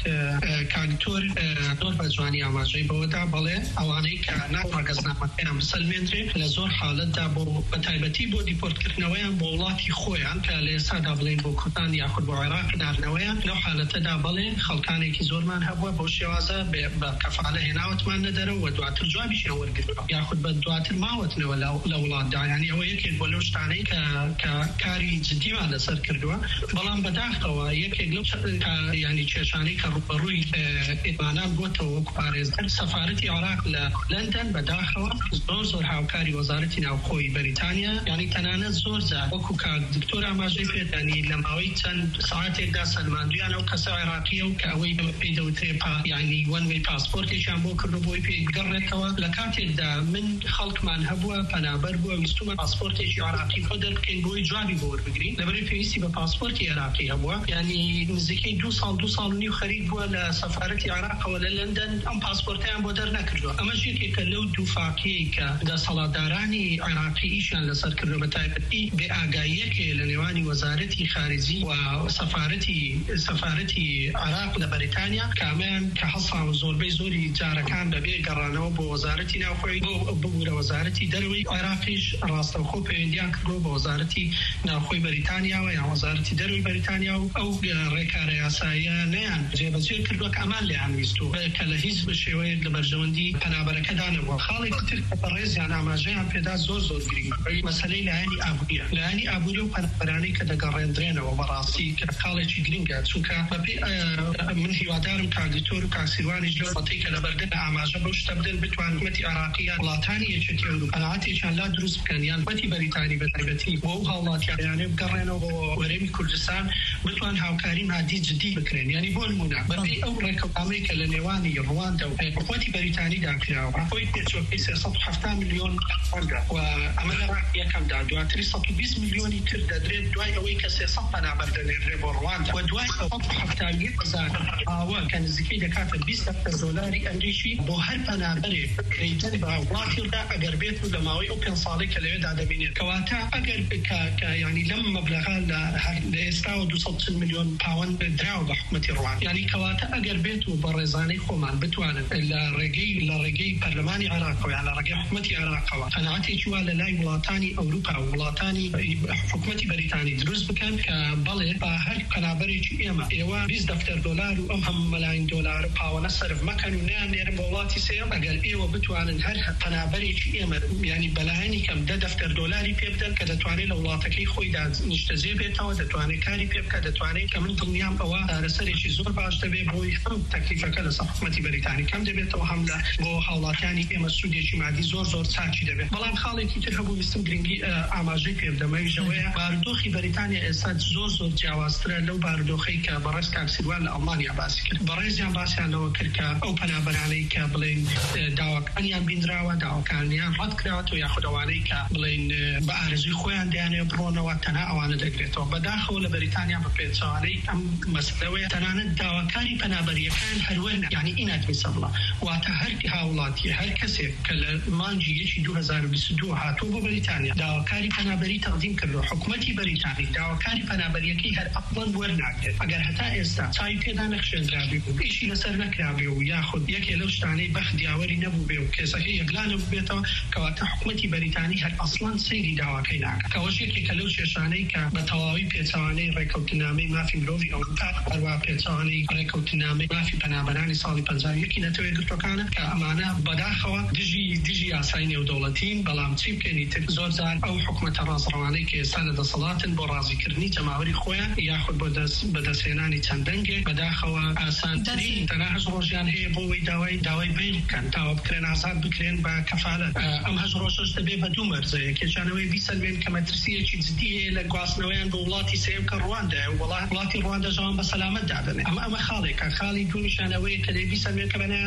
کاکتۆر زۆر بە جوانی ئاماژەی بەوەدا بەڵێ ئەوانەی کە ناو ڕاگەزنامەکەیان بسەلمێنرێ لە زۆر حاڵەتدا بۆ بەتایبەتی بۆ دیپۆرتکردنەوەیان بۆ وڵاتی خۆیان کە لە ئێستادا بڵێن بۆ کوردستان یاخود بۆ عێراق نارنەوەیان لەو حالەتەدا بڵێ خەڵکانێکی زۆرمان هەبووە بۆ شێوازە بە کەفاڵە هێناوەتمان نەدەرەوە دواتر جوابیشیان وەرگرتووە یاخود بە دواتر ماوەتنەوە لە وڵاتدا یعنی ئەوە یەکێک بۆ لەو شتانەی کە کاری جدیمان لەسەر کردووە بەڵام بەداخەوە یەکێک لەو ینی کێشانەی کە ڕوبەڕووی ئێمانان بۆتەوە وەکو پارێزەر سەفارەتی عێراق لە لەندەن بەداخەوە زۆر زۆر هاوکاری وەزارەتی ناوخۆی بەریتانیا یعنی تەنانەت زۆر جار وەکو کاک دکتۆر ئاماژەی پێدانی لە ماوەی چەند ساعاتێکدا سەلماندویان ئەو کەسە عێراقیە و کە ئەوەی پێی دەوترێ یعنی وەن وەی پاسپۆرتێکیان بۆ کردو بۆی پێی بگەڕێتەوە لە کاتێکدا من خەڵکمان هەبووە پەنابەر بووە ویستومە پاسپۆرتێکی عێراقی خۆ دەربکەین بۆی جوابی بۆ وەربگرین لەبەرەوەی پێویستی بە پاسپۆرتی عێراقی هەبووە یعنی نزیکەی دو ساڵ دو ساڵ و نیو خەریک بووە لە سەفارەتی عێراقەوە لە لەندەن ئەم پاسپۆرتیان بۆ دەرنەکردووە ئەمەش یەکێکە لەو دوو فاقەیەی کە دەسەڵاتدارانی عێراقی ئیشیان لەسەر کردووە بەتایبەتی بێئاگاییەکێ لە نێوانی وەزارەتی خارجی و سەفارەتی سەفارەتی عێراق لە بەریتانیا کامیان کە هەسا و زۆربەی زۆری جارەکان بەبێ گەڕانەوە بۆ وەزارەتی ناوخۆی بۆ ببوورە وەزارەتی دەروی عێراقیش ڕاستەوخۆ پەیوەندیان کردووە بە وەزارەتی ناوخۆی بەریتانیاوە یان وەزارەتی دەروی بەریتانیا و ئەو ڕێکارە یاساییە نەیان جێبەجێ کردووە کە ئەمان لێیان ویستووە کە لە هیچ بەشێوەیەک لە بەرژەوەندی پەنابەرەکەدا نەبووە خاڵێکی تر کە بەڕێزیان ئاماژەیان پێدا زۆر زۆر گرنگە مەسەلەی لایەنی ئابووریە لایەنی ئابووری و پەنابەرانەی کە دەگەڕێندرێنەوە بەڕاستی کە خاڵێکی گرنگە چونکە بەپێی من هیوادارم کاگتۆر و کاکسیروانیش لەو وڵاتی کە لەبەردە ئاماژە بەو شتە بدەن بتوان حکومەتی عێراقیان وڵاتانی یەکێتی ئەوروپا قەناعەتێکیان لا دروست بکەن یان حکومەتی بەریتانی بەتایبەتی بۆ ئەو هاوڵاتیانە بگەڕێنەوە بۆ وەرەمی کوردستان بتوان هاوکاری مادی جدی بکرێن یعنی بۆ نمونە بەپێی ئەو ڕێکەوتامەی کە لە نێوانی ڕواندا و حکومەتی بەریتانیدا کراوە خۆی پێچۆکەی سێسەد و هەفتاد میلیۆن پاوندا و ئەمە لە یەکەمدا دواتری سەد و بیست میلیۆنی تر دەدرێت دوای ئەوەی کە سێسەد پەنابەر دەنێرێ بۆ ڕواندا و دوای سەد و هەفتاد و یەک هەزار ئاوە کە نزیکەی دەکاتە بیست هەفتە دۆلاری ئەمریکی بۆ هەر پەنابەرێک کەیتن بە وڵاتیدا ئەگەر بێت و لە ماوەی ئەو پێنج ساڵی کە لەوێدا دەبینێت کەواتە ئەگەر ینی لەم مەبلەغە لە ئێستاوە دووسەد و چل میلیۆن پاوەند دراوە بە حکومەتی ڕوان یعنی کەواتە ئەگەر بێت و بە ڕێزانەی خۆمان بتوانن لە ڕێگەی لە ڕێگەی پەرلەمانی عێراقەوە یان لە ڕێگەی حکومەتی عێراقەوە قەناعەتێکی وا لە لای وڵاتانی ئەوروپا و وڵاتانی حکومەتی بەریتانی دروست بکەن کە بەڵێ بە هەر پەنابەرێکی ئێمە ئێوە بیست دەفتەر دۆلار و ئەم هەموو مەلاین دۆلار پاوەنە سەرف مەکەن و نەیانێرن بە وڵاتی سێم ئەگەر ئێوە بتوانن هەر پەنابەرێکی ئێمە ینی بەلایەنی کەم دە دەفتەر دۆلاری پێ بدەن کە دەتوانێت لە وڵاتەکەی خۆیدا نیشتەجێ بێتەوە دەتوانێت کاری پێ بکە دەتوانێت کە من دڵنیام ئەوە چارەسەرێکی زۆر باش دەبێت بۆی هەم تەکلیفەکە لەسەر حکومەتی بەریتانی کەم دەبێتەوە هەم لە بۆ هاوڵاتیانی ئێمە سوودێکی مادی زۆر زۆر چاکی دەبێت بەڵام خاڵێکی تر هەبوو ویستم گرنگی ئاماژەی پێ بدەمەویژەوەیە بارودۆخی بەریتانیا ئێستا زۆر زۆر جیاوازترە لەو بارودۆخەی کە بەڕێز کاکسیروان لە ئەڵمانیا باسی کرد بەڕێزیان باسیانەوە کرد کە ئەو پەنابەرانەی کە بڵێن داواکانیان بینراوە داواکانیان ڕەت کراوەتەوە یاخود ئەوانەی کە بڵێن بە ئارەزوی خۆیان دەیانێ بڕۆنەوە تەنها ئەوانە دەگرێتەوە بەداخەوە لە بەریتانیا بە پێچەوانەی ئەم مەسلەوەیە تەنانەت داواکاری پەنابەریەکان هەروەرن یعنی ئیناتمی سەبڵە واتە هەر هاوڵاتی هەر کەسێک کە لە مانجی یەکی دوو هەزار و بیست و دوو هاتووە بۆ بەریتانیا داواکاری پەنابەری تەقدیم کردووە حکومەتی بەریتانی داواکاری پەنابەریەکەی هەر ئەفڵەن وەرناگرێت ئەگەر هەتا ئێستا چاوی پێدا نەخشێنرابێ بوو ئیشی لەسەر نەکرابێ و یاخود یەکێ لەو شتانەی بەخت دیاوەری نەبوو بێ و کێسەکەی یەکلا نەبوو بێتەوە کەواتە حکومەتی بەریتانی هەر ئەسڵەن سەیری داواکەی ناکات کەەوەش یەکێکە لەو کێشانەی کە بە تەواوی پێچەوانەی ڕێکەوتنامەی مافی مرۆڤی ئەوروپا هەروە پێچەوانەی ڕێکەوتنامەی مافی پەنابەرانی ساڵی پەنجا و یەکی نەتەوەی گرتوەکانە کە ئەمانە بەداخەوە دژی دژی یاسای نێودەوڵەتین بەڵام چی بکەنی تر زۆر جار ئەو حکومەتە ڕاستڕەوانەی کە ئێستا لە دەسەڵاتن بۆ ڕازیکردنی جەماوەری خۆیان یاخود بۆ بەدەستهێنانی چەند دەنگێک بەداخەوە ئاسانترین تەنها هەژ ڕۆژیان هەیە بۆەوەی داوای داوای بین بکەن تاوە بکرێن ئازاد بکرێن بە کەفالەت ئەم هەژ ڕۆژەش دەبێت بە دوو مەرزەیە کێشانەوەی بیسەلمێن کە مەترسیەکی جدی هەیە لە گواستنەوەیان بە وڵاتی سێم کە ڕواندا وڵات وڵاتی ڕواندا ژەوان بە سەلامەت دادەنێ ئەمە ئەمە خاڵێکە خاڵی دوو نیشانەوەی کە دەبێت بیسەلمێن کە بەنایە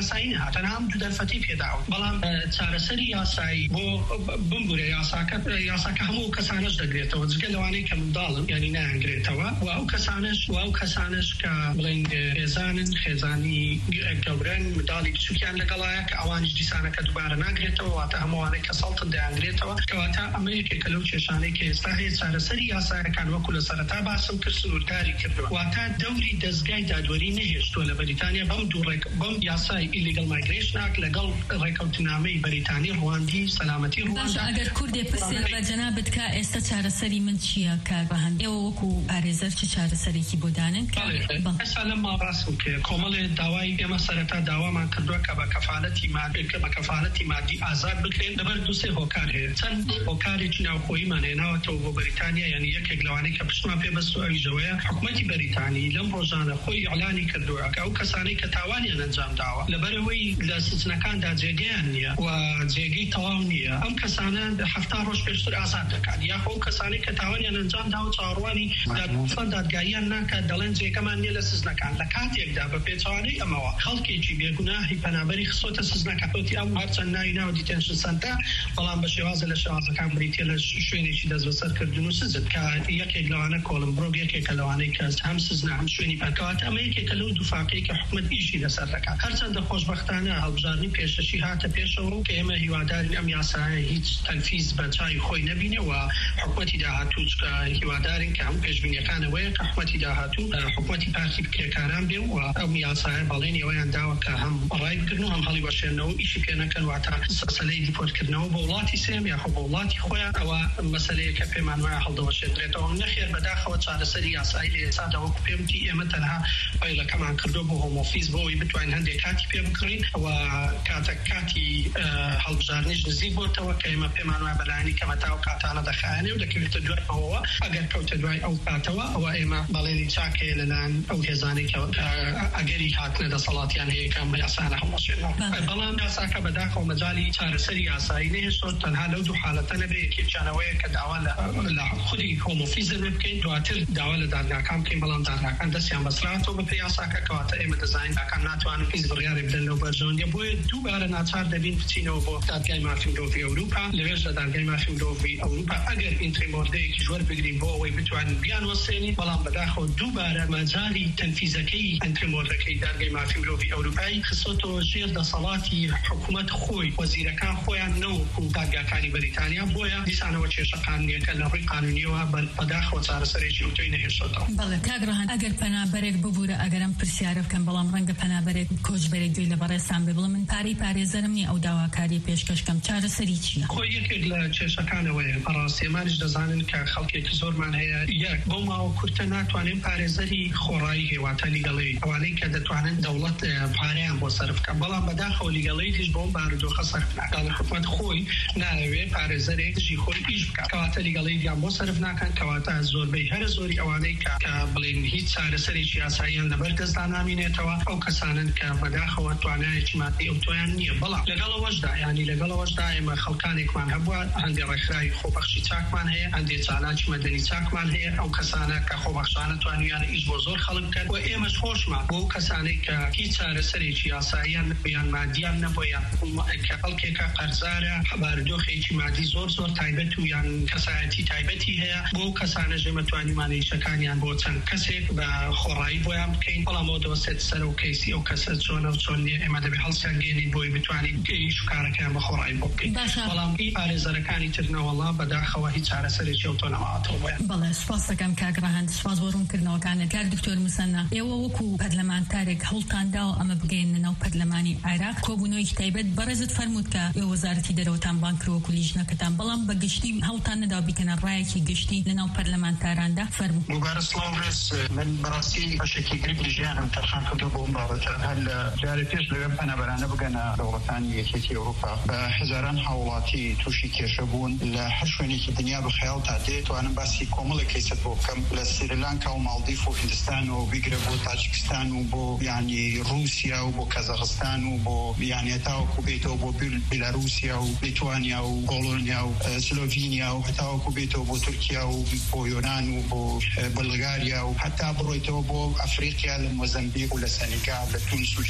یاسایی هاتن هم دو دەرفەتی پێداون بەڵام چارەسەری یاسایی بۆ بمبورە یاساکە یاساکە هەموو کەسانش دەگرێتەوە جگە لەوانەی کە منداڵن یعنی نایانگرێتەوە و ئەو کەسانش و ئەو کەسانش کە بڵێن خێزانن خێزانی گەورن منداڵی بچووکیان لەگەڵایە کە ئەوانیش دیسانەکە دووبارە ناگرێتەوە واتە هەمووانەی کە سەڵتن دەیانگرێتەوە کەواتە ئەمە یەکێکە لەو کێشانەی کە ئێستا هەیە چارەسەری یاسایەکان وەکو لە سەرەتا باسم کرد سنوورداری کردووە واتە دەوری دەستگای دادوەری نەهێشتووە لە بەریتانیا بەم دوو ڕێک بەم یاسای ئیلیگەل مایگرێشناک لەگەڵ ڕێکەوتنامەی بەریتانی ڕواندی سەلامەتی ڕواندا ئەگەر کوردێ پرسێ بە جەنابەت کە ئێستا چارەسەری من چییە کاربەهەن ئێوە وەکو پارێزەر چ چارەسەرێکی بۆ دانن ئێستا لەم ماباسم کرد کۆمەڵێ داوای ئێمە سەرەتا داوامان کردووە کە بە کەفالەتی مادی کە بە کەفالەتی مادی ئازاد بکرێن لەبەر دوو سێ هۆکار هەیە چەند هۆکارێکی ناوخۆییمان هێناوەتەوە بۆ بەریتانیا یعنی یەکێک لەوانەی کە پشتمان پێبەستووە ئەویشەوەیە حکوومەتی بەریتانی لەم ڕۆژانە خۆی ئیعلانی کردووە کە ئەو کەسانەی کە تاوانیان ئەنجام داوە لەبەرەوەی لە سجنەکاندا جێگەیان نییە و جێگەی تەواو نییە ئەم کەسانە هەفتا ڕۆژ پێشتر ئازاد دەکات یاخۆ ئەو کەسانەی کە تاوانیان ئەنجام داوە چاڕوانی دادگستان دادگاییان ناکات دەڵێن جێگەمان نییە لە سزنەکان لە کاتێکدا بە پێچوانەی ئەمەوە خەڵکێکی بێگوناهی پەنابەری خسۆتە سزنەکە تۆتی ئەم هەرچەند ناوی ناو دیتێنشن سەنتە بەڵام بە شێوازە لە شێوازەکان بریتە لە شوێنێکی دەست بەسەرکردن و سزت کە یەکێک لەوانە کۆلمبرۆگ یەکێکە لەوانەی کە هەم سزنە هەم شوێنی پەکەوات ئەمە یەکێکە لەو دووفاقەی کە حکوومەت ئیشی لەسەر دەکات هەرچەندە خۆشبەختانە هەڵبژاردننی پێشەشی هاتە پێشەوە کە ئێمە هیوادارین ئەم یاسایە هیچ تەنفیز بە چای خۆی نەبینێ و حکوومەتی داهاتوو کە هیوادارین کە هەم پێشبینیەکانەوەیە کە حکوومەتی داهاتوو حکوومەتی پارتی بکرێکاران بێ و ئەم یاسایە بەڵێن ئێوەیان داوە کە هەم ڕای بکردن و هەم هەڵی وەشێنەوە ئیشی پێ نەکەن واتە سەسەلەی دیپۆرتکردنەوە بۆ وڵاتی سێم یاخۆ بۆ وڵاتی خۆیان ئەوە مەسەلەیە کە پێمان وایە هەڵدەوەشێنرێتەوە نەخێر بەداخەوە چارەسەری یاسایی لە ئێستادا وەکو پێم وتی ئێمە تەنها فایلەکەمان کردو بۆ هۆم ئۆفیس بۆەوەی بتوانین هەندێک کاتی پێ بکڕین و کاتە کاتی هەڵبژاردنیش نزیک بۆتەوە کە ئێمە پێمان وایە بەلایەنی کەمەتا و کاتانە دەخایەنێ و دەکەوێتە دوای ئەوەوە ئەگەر کەوتە دوای ئەو کاتەوە ئەوە ئێمە بەڵێنی چاکەیە لەلایەن ئەو هێزانەی کە ئەگەری هاتنە دەسەڵاتیان هەیە کە ئەمە یاسانە هەڵوەشێنەوە بەڵام یاساکە بەداخەوە مەجالی چارەسەری یاسایی نەهێشتووە تەنها لەو دوو حالەتە نەبێ یەکێکیانەوەیە کە داوا لە خودی هۆم ئۆفیس دەبێ بکەین دواتر داوا لە دادگاکان بکەین بەڵام دادگاکان دەستیان بەسراتەوە بە پێی یاساکە کەواتە ئێمە دەزانین داکان ناتوانن هیچ بڕیارێ بدەن لەو بەرژەوەندیە بۆیە دووبارە ناچار دەبین بچینەوە بۆ دادگای مافی مرۆڤی ئەوروپا لەوێش لە دادگای مافی مرۆڤی ئەوروپا ئەگەر ئینتریمۆردەیەکی ژوەر بگرین بۆ ئەوەی بتوانین بیان وەسێنین بەڵام بەداخەوە دووبارە مەجالی تەنفیزەکەی ئینتریمۆردەکەی دادگای مافی مرۆڤی ئەوروپایی خستۆتەوە ژێر دەسەڵاتی حکوومەت خۆی وەزیرەکان خۆیان نەوەکو دادگاکانی بەریتانیا بۆیە دیسانەوە کێشەقانونیەکە لە ڕووی قانونیەوە بەداخەوە چارەسەرێکی ئەوتۆی نەهێشتەوە بەڵێ کاگڕەهان ئەگەر پەنابەرێک ببوورە ئەگەرم پرسیارە بکەم بەڵام ڕەنگە پەنابەرێک کۆچبەرێک دوێ لە بەڕێستان بێ بڵێ من پارەی پارێزەرم نییە ئەو داواکاری پێشکەشکەم چارەسەری چییە؟ خۆ یەکێک لە کێشەکانەوەیە بەڕاستیێمانش دەزانن کە خەڵکێکی زۆرمان هەیە یەک بۆ ماوە کورتە ناتوانین پارێزەری خۆڕایی هێواتە لیگەڵی ئەوانەی کە دەتوانن دەوڵەت پارەیان بۆ سەرف بکەن بەڵام بەداخەوە لیگەڵی دیش بۆم بارودۆخە سەرف ناکات حکوومەت خۆی ناوێ پارێزەرێک ژی خۆی ئیش بکات کەواتە لیگەڵی دیان بۆ سەرف ناکەن کەواتە زۆربەی هەر زۆری ئەوانەی کە بڵێن هیچ چارەسەرێکی یاساییان لەبەر دەستدا نامینێتەوە ئەو کەسانن کە بەداخەوە توانایەکی مادی ئەو تۆیان نییە بەڵام لەگەڵەوەشدا ینی لەگەڵەوەشدا ئێمە خەڵکانێکمان هەبووە هەندێک ڕێکخراوی خۆبەخشی چاکمان هەیە هەندێک چالاکی مەدەنی چاکمان هەیە ئەو کەسانە کە خۆبەخشانە توانیانە ئیش بۆ زۆر خەڵک بکەن و ئێمەش خۆشمان بۆ کەسانەی کە هیچ چارەسەرێکی یاساییان نەبوویان مادیان نەبوویان کە خەڵکێکە قەرزارە بارودۆخێکی مادی زۆر زۆر تایبەت و یان کەسایەتی تایبەتی هەیە بۆ کەسانە ژێمە توانیمانە ئیشەکانیان بۆ چەند کەسێک بە خۆڕایی بۆیان بکەین بەڵام ئەو دەوەستێت سەر و کەیسی ئەو کەسە چۆنە و چۆن نیە ئێمە دەبێت هەڵسیان گێنین بۆی بتوانین گەیش و کارەکەیان بە خۆڕایی بۆ بکەین بەڵام هی پارێزەرەکانی ترنەوەڵا بەداخەوە هیچ چارەسەرێکی ئەو تۆ نەماوەتەوە بۆیان بەڵێ سوپاس دەکەم کاگڕەهان سوپاس بۆ ڕوونکردنەوەکانت کاک دکتۆر موسەنە ئێوە وەکو پەرلەمانتارێک هەوڵتاندا و ئەمە بگەینە ناو پەرلەمانی عێراق کۆبوونەوەیکی تایبەت بەڕێزت فەرمووت کە ئێوە وەزارەتی دەرەوەتان بان کردووە لیژنەکەتان بەڵام بە گشتی هەوڵتان نەدا بیکەنە ڕایەکی گشتی لە ناو پەرلەمانتاراندا فەرموو مبارز سڵاوڕێز من بەڕاستی بەشێکی گرنگ لە ژیانم تەرخان کردو بۆ ئەم بابەتە هەر لە جارێ پێش لەوێ پەنابەرانە بگەنە دەوڵەتانی یەکێتی ئەوروپا بە هەزاران هاوڵاتی تووشی کێشە بوون لە هەر شوێنێکی دنیا بەخەیاڵ تا دێ توانم باسی کۆمەڵێک کەیسەت بۆ بکەم لە سریلانکا و مالدیف و هندستان و بیگرە بۆ تاجیکستان و بۆ یعنی رووسیا و بۆ کازاخستان و بۆ یعنی تاوەکو بێتەوە بۆ بیلاروسیا و لیتوانیا و پۆڵۆنیا و سلۆڤینیا و هەتاوەکو بێتەوە بۆ تورکیا و بۆ یۆنان و بۆ بەلغاریا و هەتا بڕۆیتەوە بۆ ئەفریقیا لە مۆزەمبیق و لە سەنیگال لە تونس و جەزائر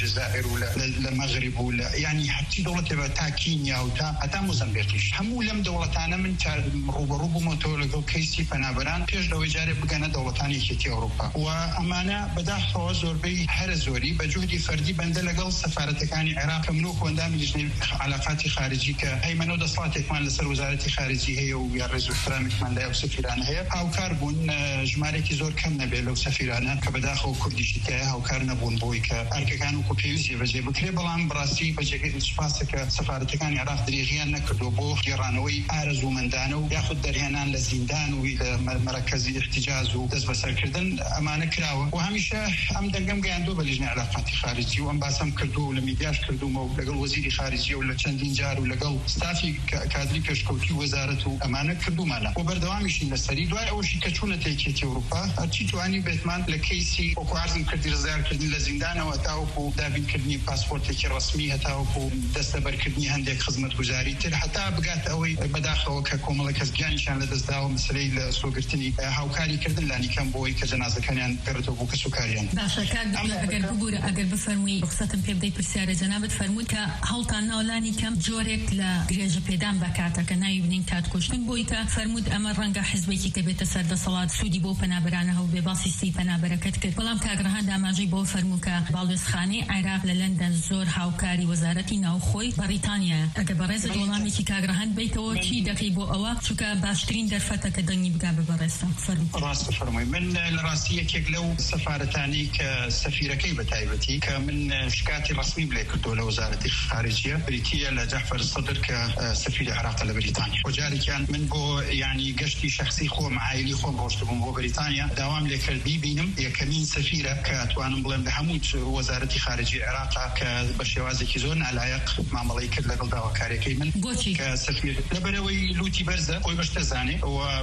الجزائر ولا المغرب ولا يعني حتى دولة تا كينيا وتا حتى موزمبيقيش همو لم دولتانا من روبا روبا متولقو كيسي فنابران بيش دو إجارة بقنا دولتاني كيتي أوروبا وأمانة بدأ حوازور بي هرزوري بجهد فردي بندلقل سفارة كان عراق منوك واندام لجنة علاقات خارجي كهيمن ودا صلاة كمان لسر وزارة خارجي هي ويارز احترام كمان لا وسفيران هي هاو كاربون جماركي زور كم نبي لو سفيران كبداخل كردي شتاء هاو كار نبون بوي كأرك كانوا كوبيوزي بجي بكري بلان براسي بجي سفاسك سفارة كان عراق دريغيان نكردو بو جيرانوي آرز ومندانو ياخد درهنان لزندان وإلى مركز احتجاز ودز بسر كردن أمانة كراوة وهميشه أم دقم قاندو بلجنة علاقات خارجي وأم باسم كردو ولا ميدياش كردو مو لقل وزير خارجي ولا چندين جار ولا قل ستافي كادري كشكوتي وزارته أمانة كردو مالا وبردوامش للسري دواي أول شيء كتشونة تيكيتي أوروبا أرتي تواني بيتمان لكيسي وكو عرض كردي رزار كردي لزندان وتاوكو دابين كردني باسبورتك رسمي هتاوكو دستبر كردني هندك خدمة وزاري تر حتى بقات أوي بداخل ككوملا كزجاني شان لدزداو مسألة سوقرتني هاوكاري كردن لاني كان بوي كجنازة كان يعني قررتو بوك سكاريان. باشا كان أجر بقول أجر بفرمي رخصة بيبدأ برسالة جنابة فرمود كهالتانا ولاني كم جورك لجريج بيدام بكاتا كناي بنين كات كوشتن بوي كفرمود أمر رنجا حزبيتي كبيت سرد صلاة سودي بو بنابرانه وبباصي سي بنابركت كت بلام كأجرهان داماجي بو فرمود كبالوس خاني عراق للندن زور هاوكاري وزارتي ناوخوي بريطانيا أجر برز الولامي كي كأجرهان بيتو شي دقي بو أوا شو كباشترين درفتا كدني بقى ببرزتا فرمود. راس فرمي من الراسية كيقلو سفارتاني كسفيرة كي بتايبتي كمن شكاتي رسمي بليك الدولة وزارة الخارجية بريتية لجعفر الصدر كسفير العراق لبريطانيا وجاري كان من بو يعني قشتي شخصي خو معايلي خو بوشتو بو بريطانيا دوام لك البيبينم يكمين سفيرة كتوانم بلم بحمود وزارة الخارجية العراق كبشوازي كيزون العيق مع ملايك لقل داوا كاري كيمن كسفير لبروي لوتي برزة قوي بشتزاني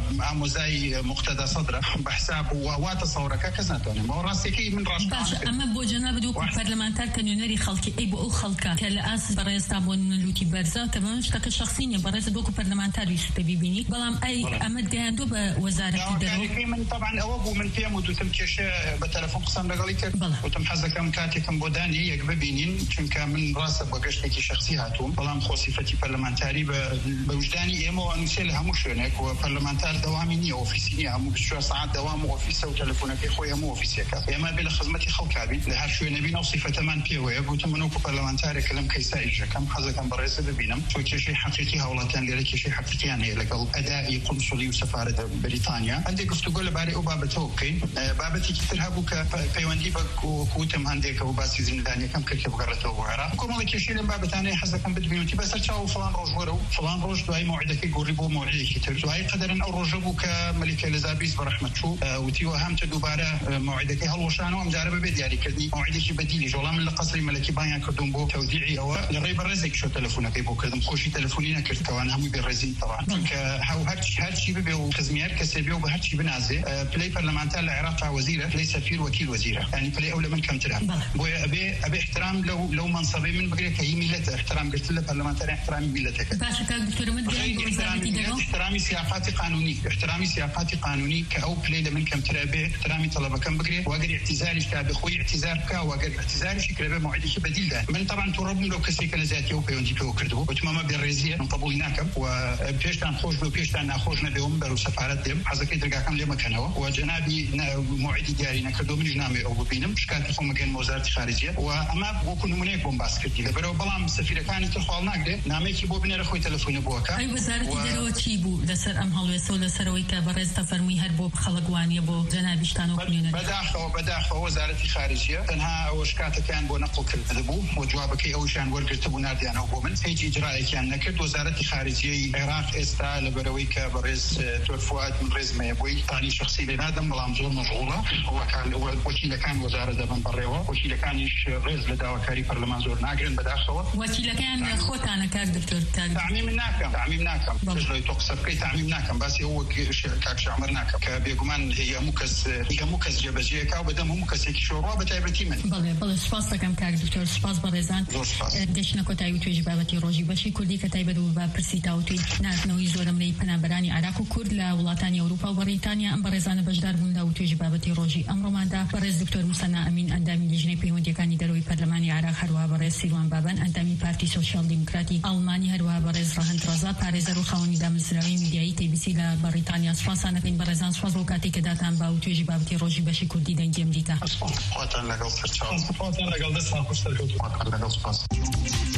ومعموزاي مقتدى صدره بحساب وواتصورك كزناتوني ما راسي كي من راش باش اما بو جناب دو برلمانتار كانونري خلقي اي بو خلقا كالاس برز تابون لوتي برزا كمان اشتكى شخصيا برز بو برلمانتار يستبي بيني بلام اي امد جاندو بوزاره الدرو كي من طبعا اوبو من تيم ودتم كيش بتليفون قسم لقليك وتم حزه كم كاتي كم بوداني يقب بينين چونك من راس بقشتكي شخصي هاتون بلام خوصفتي برلمانتاري بوجداني ايمو انسل همش هناك وبرلمانتار دوامي اوفيسي هم بشو ساعات دوام اوفيس وتليفونك اخويا مو اوفيسيك اما بلا خدمتي خلقابي لهر شو نبي نوصي فتمان بي ويب وتمنوكو برلمانتاري كلام كيسايج كم حزه كم برئيس ببينم شو شيء حقيقي هولتان لك شيء حقيقي يعني لقل اداء قنصلي وسفاره بريطانيا عندي قفت تقول باري وبابا توكي بابتي كترهبو كبيواندي بكوتم عندك وباسي زنداني كم كيف بقرته وعرا كم لك شيء لما بابتاني حزه كم بدبيوتي بس تشاو فلان روج ورو فلان روج دواي موعدك يقربوا موعدك كتير دواي قدرن او رجبو كملكه اليزابيث برحمه شو وتي وهمت دوباره موعدك هالوشانو ام جاربه بدياري كردني موعدك بديلي جولا من القصري ملكي بايان كردون بو توديعي او لري برزك شو تليفونك بو كردم خوشي تليفونينا كرت كوان هم بالرزين طبعا هاو هرش هرشي بيو خزمير كسبيو بهرشي بنازه بلاي برلمانتار العراق وزيره بلاي سفير وكيل وزيره يعني بلاي اولى من كم ترام بو ابي ابي احترام لو لو منصبي من بقري كهي ملته احترام قلت له برلمانتار احترام ملتك باشا كان دكتور مدري احترامي سياقات قانوني احترامي سياقات قانوني كأو بلاي لمن كم ترى احترامي طلبه كم بقري واقدر اعتذاري كابي خوي اعتذار كا واقدر اعتذاري شكله موعدي بديل ده من طبعا تربم لو كسيك لذاتي وبيوندي بيو كردو وتمام بالرزيه من قبولناكم وبيشتان خوش بو بيشتان خوشنا بهم برو سفارات دم حزكي درجا كم لما كانوا وجنابي موعدي ديارينا كردو من جنامي او بينم شكات فهم كان وزاره الخارجيه واما بو كنا منيك بومباس كردي برو بلام سفير كانت تخوال نقدر نامي كي بو بنر خوي تليفون بوكا اي وزاره الدرو تشيبو لسر ام هلو سوله سرويكا برز تفرمي هربو خلقواني بو جنابي شتانو كنينا بداخل بداخل وزاره الخارجيه تنها وشكات كان بو نقل كذبو وجوابك او شان ورقه بوناردي انا وبمن هيجي اجراء كان نكد وزاره الخارجيه العراق استا لبرويكا برز توفوات من رزمه يبوي ثاني شخصي لنادم ملامزور مشغوله هو كان وكيل كان وزاره دبن بريوه وكيل كان رز لداوكاري برلمان زور ناقرن بداخل وكيل كان خوتانا كاك دكتور تعميم ناكم تعميم ناكم تجلو تقصب كي تعميم ناكم بس هو كاك شعمر ناكم كبيغمان هي مكس هي مكس جبجيه كا بدم مكس هيك شوربه بتاعتي من بله بله سپاس كم كاك دكتور سپاس برزان دشنا كوتاي توجي بابتي روجي بشي كردي كتاي بدو با برسيتا وتي ناس نوي زورم لي پنابراني عراق و كرد لا ولاتاني اوروبا و بريطانيا ام برزان بجدار بوندا و توجي بابتي روجي امر ماندا برز دكتور مسنا امين اندامي لجنه بيوندي كاني دروي پەرلەمانی عێراق هەروە بەڕێز سیروان بابەن ئەندامی پارتی سۆشیال دیموکراتی ئەڵمانی هەروە بەڕێز ڕەهەند ڕەزا پارێزەر و خاوەنی دامەزراوی میدیایی تی بی سی لە بەریتانیا سوپاسانەکەین بەڕێزان سوپاس بۆ کاتێک کە داتان با و توێژی بابەتی ڕۆژی بەشی کوردی دەنگێم دیتە خواتان لەگەڵ سەرچاو خواتان لەگەڵ دەستان خۆش دەرکەوتووە لەگەڵ سپاس